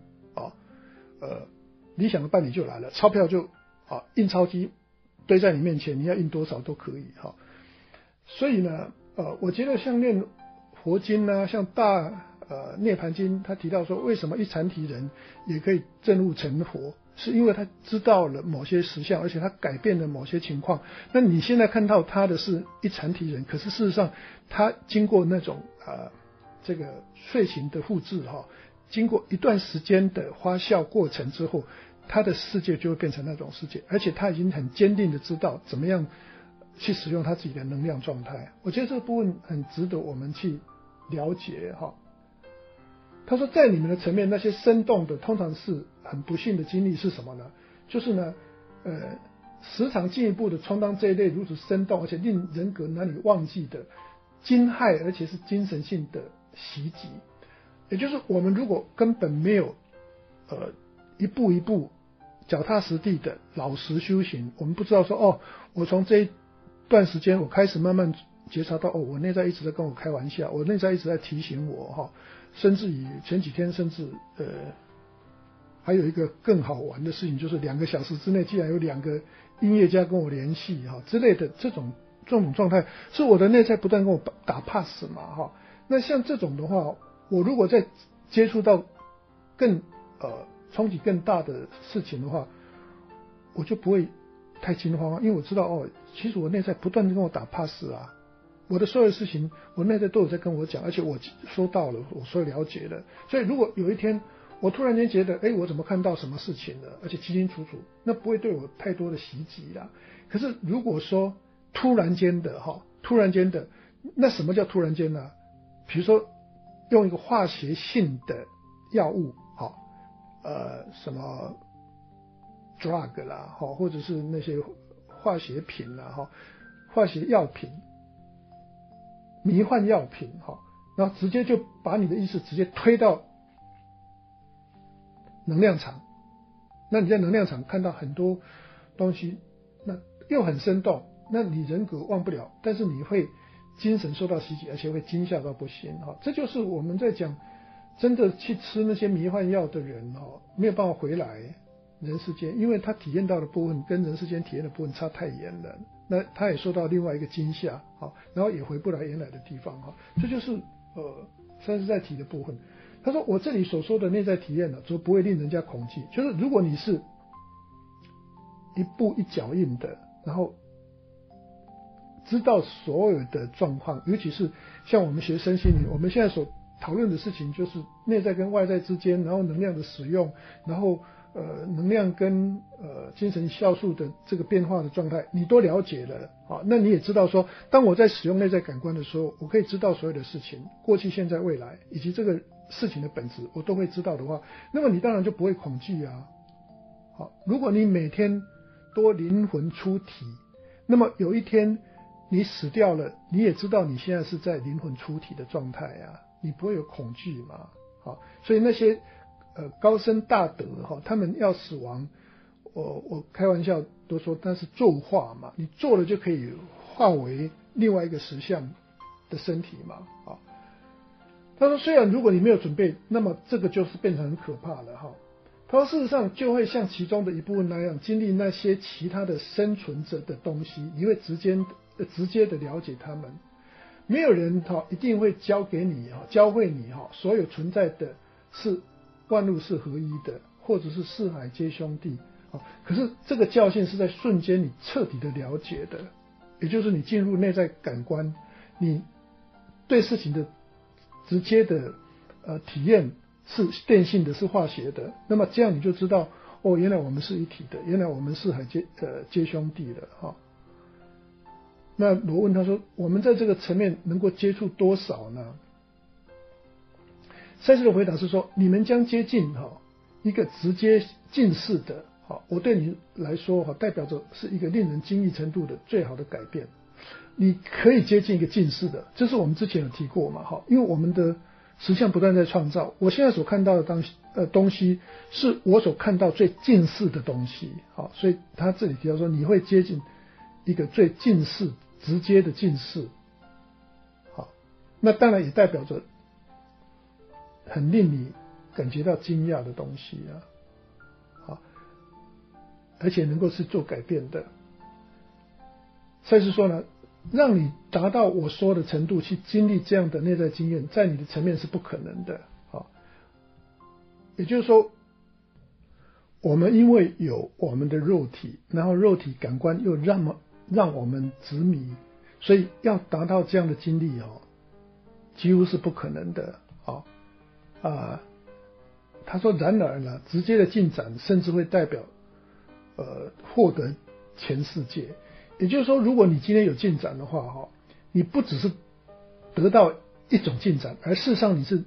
理想的伴侣就来了，钞票就印钞机堆在你面前，你要印多少都可以所以呢我觉得像念佛经啊，像大涅盘经，他提到说为什么一禅体人也可以证悟成佛，是因为他知道了某些实相，而且他改变了某些情况。那你现在看到他的是一禅体人，可是事实上他经过那种这个睡醒的复制经过一段时间的发酵过程之后，他的世界就会变成那种世界，而且他已经很坚定的知道怎么样去使用他自己的能量状态。我觉得这个部分很值得我们去了解他说在你们的层面，那些生动的通常是很不幸的经历是什么呢？就是呢时常进一步的充当这一类如此生动而且令人格难以忘记的惊骇，而且是精神性的袭击。也就是我们如果根本没有一步一步脚踏实地的老实修行，我们不知道说我从这一段时间我开始慢慢觉察到我内在一直在跟我开玩笑，我内在一直在提醒我甚至于前几天甚至还有一个更好玩的事情，就是2个小时之内竟然有2个音乐家跟我联系之类的这种状态，是我的内在不断跟我打 pass 嘛那像这种的话，我如果再接触到更冲击更大的事情的话，我就不会太惊慌，因为我知道其实我内在不断的跟我打 pass 啊，我的所有事情我内在都有在跟我讲，而且我收到了，我所了解了。所以如果有一天我突然间觉得我怎么看到什么事情了，而且清清楚楚，那不会对我太多的袭击啦。可是如果说突然间的，那什么叫突然间呢？比如说用一个化学性的药物什么 drug 啦或者是那些化学品啦化学药品、迷幻药品然后直接就把你的意识直接推到能量场，那你在能量场看到很多东西，那又很生动，那你人格忘不了，但是你会精神受到袭击，而且会惊吓到不行这就是我们在讲真的去吃那些迷幻药的人没有办法回来人世间，因为他体验到的部分跟人世间体验的部分差太远了，那他也受到另外一个惊吓然后也回不来原来的地方这就是三实在体的部分。他说我这里所说的内在体验则不会令人家恐惧，就是如果你是一步一脚印的，然后知道所有的状况，尤其是像我们学身心灵，我们现在所讨论的事情就是内在跟外在之间，然后能量的使用，然后能量跟精神酵素的这个变化的状态，你都了解了那你也知道说，当我在使用内在感官的时候，我可以知道所有的事情，过去、现在、未来，以及这个事情的本质，我都会知道的话，那么你当然就不会恐惧啊。如果你每天都灵魂出体，那么有一天你死掉了，你也知道你现在是在灵魂出体的状态啊，你不会有恐惧嘛。所以那些高僧大德他们要死亡，我开玩笑都说那是作化嘛，你做了就可以化为另外一个实相的身体嘛。他说虽然如果你没有准备，那么这个就是变成很可怕了他说事实上就会像其中的一部分那样，经历那些其他的生存者的东西，你会直接的了解他们。没有人一定会教会你所有存在的是万物是合一的，或者是四海皆兄弟可是这个教训是在瞬间你彻底的了解的，也就是你进入内在感官，你对事情的直接的体验是电性的，是化学的，那么这样你就知道原来我们是一体的，原来我们四海皆兄弟的那我问他说，我们在这个层面能够接触多少呢？赛斯的回答是说，你们将接近一个直接近似的我对你来说代表着是一个令人惊异程度的最好的改变。你可以接近一个近似的，这是我们之前有提过嘛因为我们的实相不断在创造，我现在所看到的东西是我所看到最近似的东西所以他这里提到说你会接近一个最近似直接的近似那当然也代表着很令你感觉到惊讶的东西而且能够是做改变的。赛斯说呢，让你达到我说的程度去经历这样的内在经验，在你的层面是不可能的也就是说，我们因为有我们的肉体，然后肉体感官又让我们执迷，所以要达到这样的经历几乎是不可能的他说然而呢，直接的进展甚至会代表获得全世界。也就是说，如果你今天有进展的话你不只是得到一种进展，而事实上你是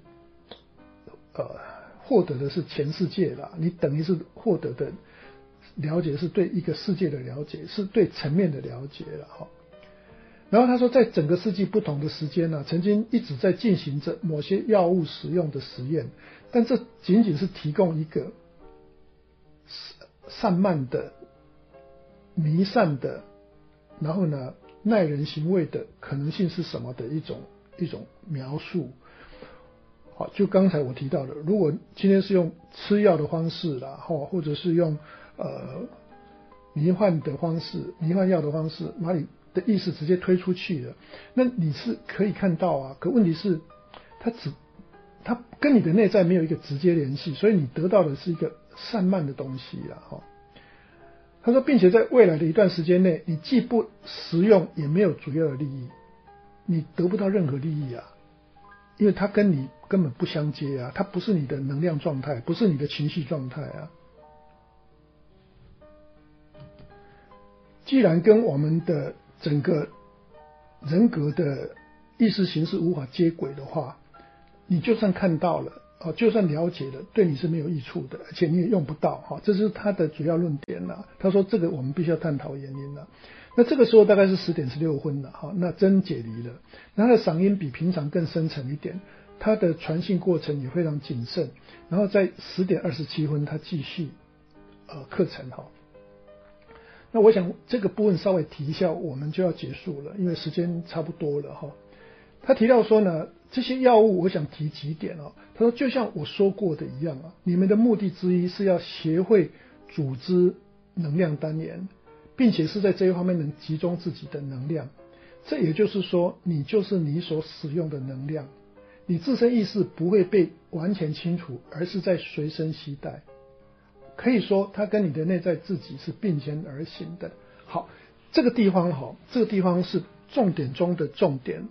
获得的是全世界啦，你等于是获得的了解是对一个世界的了解，是对层面的了解了然后他说，在整个世纪不同的时间呢，曾经一直在进行着某些药物使用的实验，但这仅仅是提供一个散漫的、弥散的，然后呢耐人寻味的可能性是什么的一种描述。 好，就刚才我提到的，如果今天是用吃药的方式啦，或者是用迷幻的方式、迷幻药的方式，把你的意识直接推出去的，那你是可以看到啊。可问题是，它跟你的内在没有一个直接联系，所以你得到的是一个散漫的东西啦。他说，并且在未来的一段时间内，你既不实用，也没有主要的利益，你得不到任何利益啊。因为它跟你根本不相接啊，它不是你的能量状态，不是你的情绪状态啊。既然跟我们的整个人格的意识形式无法接轨的话，你就算看到了，就算了解了，对你是没有益处的，而且你也用不到，这是他的主要论点啦。他说这个我们必须要探讨原因啦。那这个时候大概是10点16分了，那真解离了。那他的嗓音比平常更深沉一点，他的传信过程也非常谨慎。然后在10点27分他继续课程。那我想这个部分稍微提一下，我们就要结束了，因为时间差不多了。他提到说呢，这些药物我想提几点。他说就像我说过的一样你们的目的之一是要学会组织能量单元，并且是在这一方面能集中自己的能量。这也就是说，你就是你所使用的能量，你自身意识不会被完全清除，而是在随身携带。可以说它跟你的内在自己是并肩而行的。好，这个地方是重点中的重点。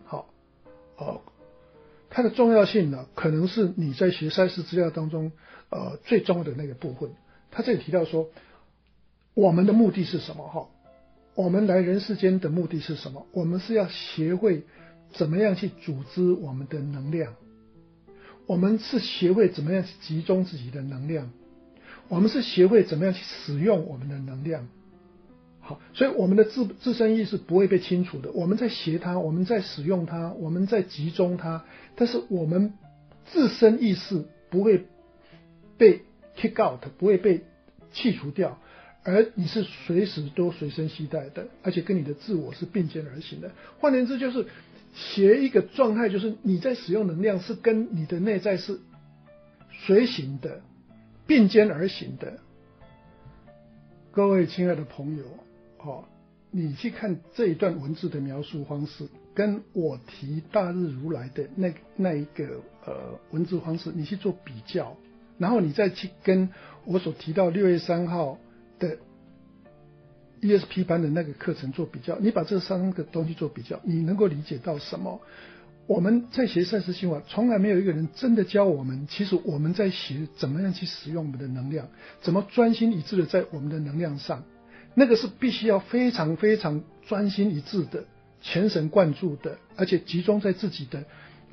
它的重要性呢，可能是你在学赛事资料当中最重要的那个部分。他这里提到说，我们的目的是什么？我们来人世间的目的是什么？我们是要学会怎么样去组织我们的能量，我们是学会怎么样去集中自己的能量，我们是学会怎么样去使用我们的能量。好，所以我们的自身意识不会被清除的，我们在学它，我们在使用它，我们在集中它，但是我们自身意识不会被 kick out， 不会被去除掉，而你是随时都随身携带的，而且跟你的自我是并肩而行的。换言之，就是学一个状态，就是你在使用能量是跟你的内在是随行的，并肩而行的。各位亲爱的朋友，你去看这一段文字的描述方式，跟我提大日如来的那一个文字方式，你去做比较，然后你再去跟我所提到6月3号的 ESP 班的那个课程做比较，你把这3个东西做比较，你能够理解到什么？我们在学赛斯心法，从来没有一个人真的教我们，其实我们在学怎么样去使用我们的能量，怎么专心一致的在我们的能量上，那个是必须要非常非常专心一致的，全神贯注的，而且集中在自己的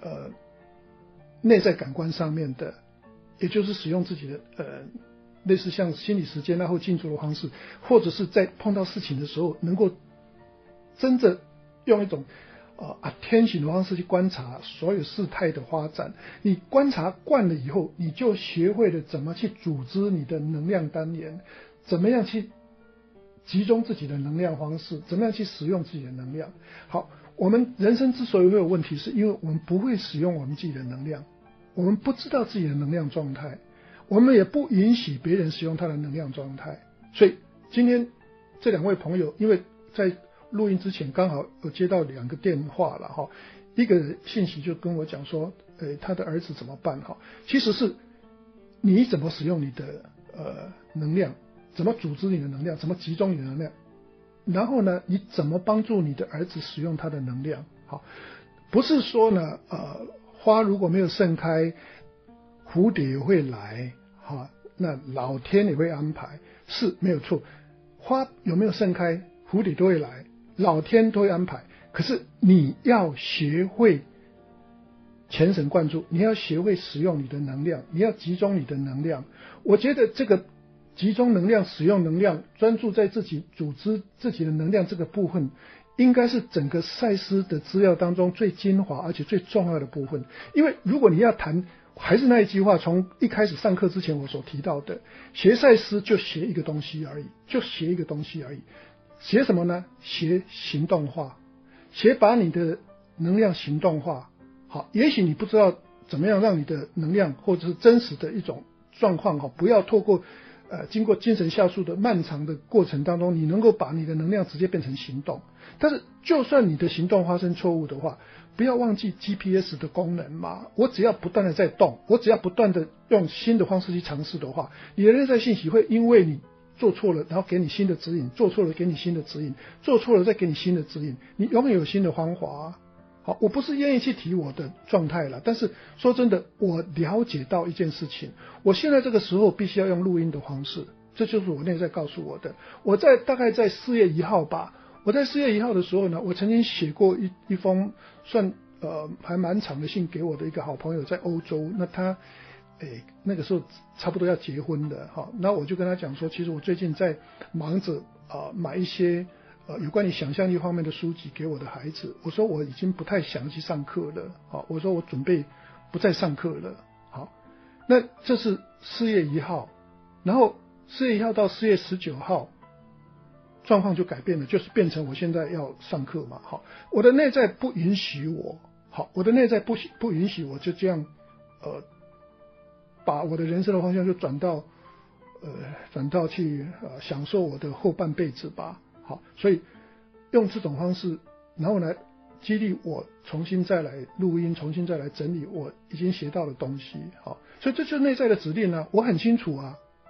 内在感官上面的，也就是使用自己的类似像心理时间或静坐的方式，或者是在碰到事情的时候能够真正用一种attention 的方式去观察所有事态的发展。你观察惯了以后，你就学会了怎么去组织你的能量单元，怎么样去集中自己的能量方式，怎么样去使用自己的能量。好，我们人生之所以会有问题，是因为我们不会使用我们自己的能量，我们不知道自己的能量状态，我们也不允许别人使用他的能量状态。所以今天这2位朋友，因为在录音之前刚好有接到2个电话了一个信息就跟我讲说他的儿子怎么办其实是你怎么使用你的能量，怎么组织你的能量，怎么集中你的能量，然后呢你怎么帮助你的儿子使用他的能量。好，不是说呢花如果没有盛开，蝴蝶也会来那老天也会安排，是没有错，花有没有盛开，蝴蝶都会来，老天都会安排，可是你要学会全神贯注，你要学会使用你的能量，你要集中你的能量。我觉得这个集中能量、使用能量、专注在自己组织自己的能量这个部分，应该是整个赛斯的资料当中最精华而且最重要的部分。因为如果你要谈，还是那一句话，从一开始上课之前我所提到的，学赛斯就学一个东西而已，就学一个东西而已。学什么呢？学行动化，学把你的能量行动化。好，也许你不知道怎么样让你的能量或者是真实的一种状况不要透过经过精神下述的漫长的过程当中，你能够把你的能量直接变成行动。但是就算你的行动发生错误的话，不要忘记 GPS 的功能嘛，我只要不断的在动，我只要不断的用新的方式去尝试的话，你的内在信息会因为你做错了，然后给你新的指引，做错了给你新的指引，做错了再给你新的指引，你永远有新的方法好，我不是愿意去提我的状态了，但是说真的，我了解到一件事情，我现在这个时候必须要用录音的方式，这就是我内在告诉我的。我大概在4月1号吧，我在4月1号的时候呢，我曾经写过一封算还蛮长的信给我的一个好朋友，在欧洲，那他那个时候差不多要结婚的那我就跟他讲说，其实我最近在忙着买一些有关于想象力方面的书籍给我的孩子，我说我已经不太想去上课了我说我准备不再上课了那这是4月1号，然后4月1号到4月19号状况就改变了，就是变成我现在要上课嘛我的内在不允许我的内在不允许我就这样把我的人生的方向就转到去享受我的后半辈子吧所以用这种方式，然后来激励我重新再来录音，重新再来整理我已经学到的东西所以这就是内在的指令我很清楚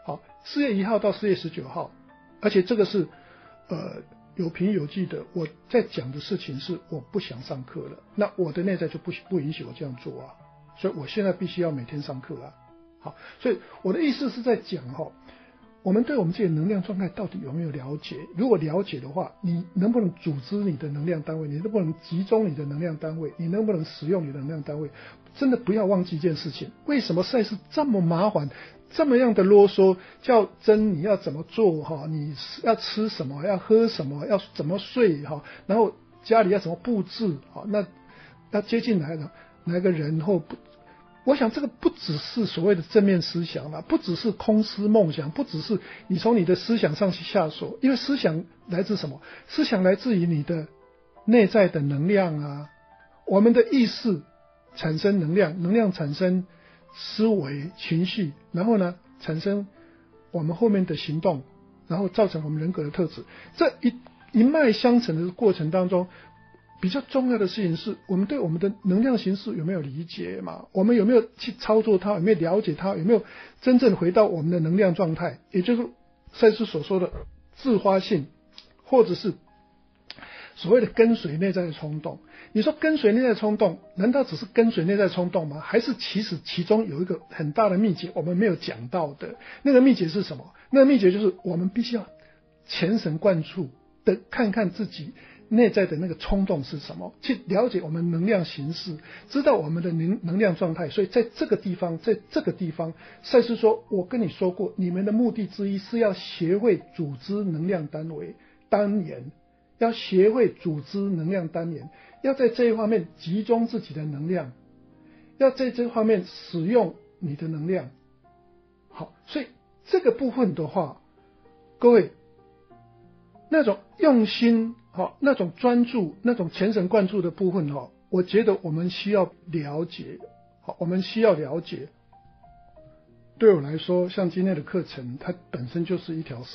4月1号到4月19号，而且这个是有凭有据的，我在讲的事情是我不想上课了，那我的内在就不允许我这样做所以我现在必须要每天上课所以我的意思是在讲我们对我们自己的能量状态到底有没有了解？如果了解的话，你能不能组织你的能量单位？你能不能集中你的能量单位？你能不能使用你的能量单位？真的不要忘记一件事情，为什么赛事这么麻烦，这么样的啰嗦，叫真你要怎么做你要吃什么，要喝什么，要怎么睡然后家里要怎么布置那要接近哪个人或不，我想这个不只是所谓的正面思想了，不只是空思梦想，不只是你从你的思想上去下手，因为思想来自什么？思想来自于你的内在的能量我们的意识产生能量，能量产生思维情绪，然后呢产生我们后面的行动，然后造成我们人格的特质。这一脉相承的过程当中，比较重要的事情是我们对我们的能量形式有没有理解嘛？我们有没有去操作它？有没有了解它？有没有真正回到我们的能量状态？也就是赛斯所说的自发性，或者是所谓的跟随内在的冲动。你说跟随内在冲动，难道只是跟随内在冲动吗？还是其实其中有一个很大的秘诀我们没有讲到的？那个秘诀是什么？那个秘诀就是我们必须要全神贯注的看看自己内在的那个冲动是什么，去了解我们能量形式，知道我们的能量状态。所以在这个地方赛斯说，我跟你说过，你们的目的之一是要学会组织能量单元，要学会组织能量单元，要在这一方面集中自己的能量，要在这方面使用你的能量。好，所以这个部分的话，各位那种用心那种专注，那种全神贯注的部分我觉得我们需要了解我们需要了解。对我来说，像今天的课程，它本身就是一条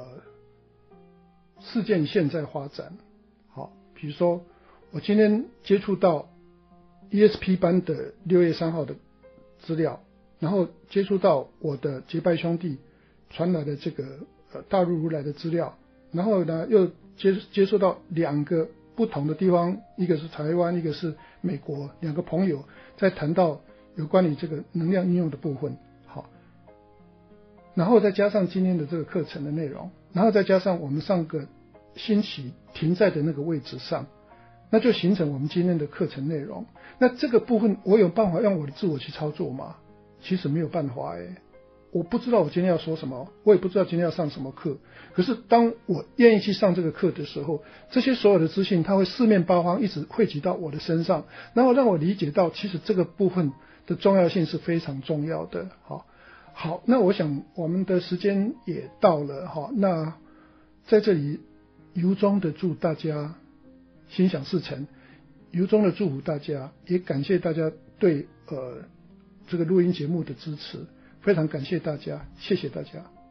事件线在发展。比如说我今天接触到 ESP 班的6月3号的资料，然后接触到我的结拜兄弟传来的这个大陆如来的资料，然后呢又接触到2个不同的地方，一个是台湾，一个是美国，2个朋友在谈到有关于这个能量应用的部分。好，然后再加上今天的这个课程的内容，然后再加上我们上个星期停在的那个位置上，那就形成我们今天的课程内容。那这个部分我有办法让我的自我去操作吗？其实没有办法我不知道我今天要说什么，我也不知道今天要上什么课。可是当我愿意去上这个课的时候，这些所有的资讯它会四面八方一直汇集到我的身上，然后让我理解到其实这个部分的重要性是非常重要的。好，那我想我们的时间也到了那在这里由衷的祝大家心想事成，由衷的祝福大家，也感谢大家对这个录音节目的支持，非常感谢大家，谢谢大家。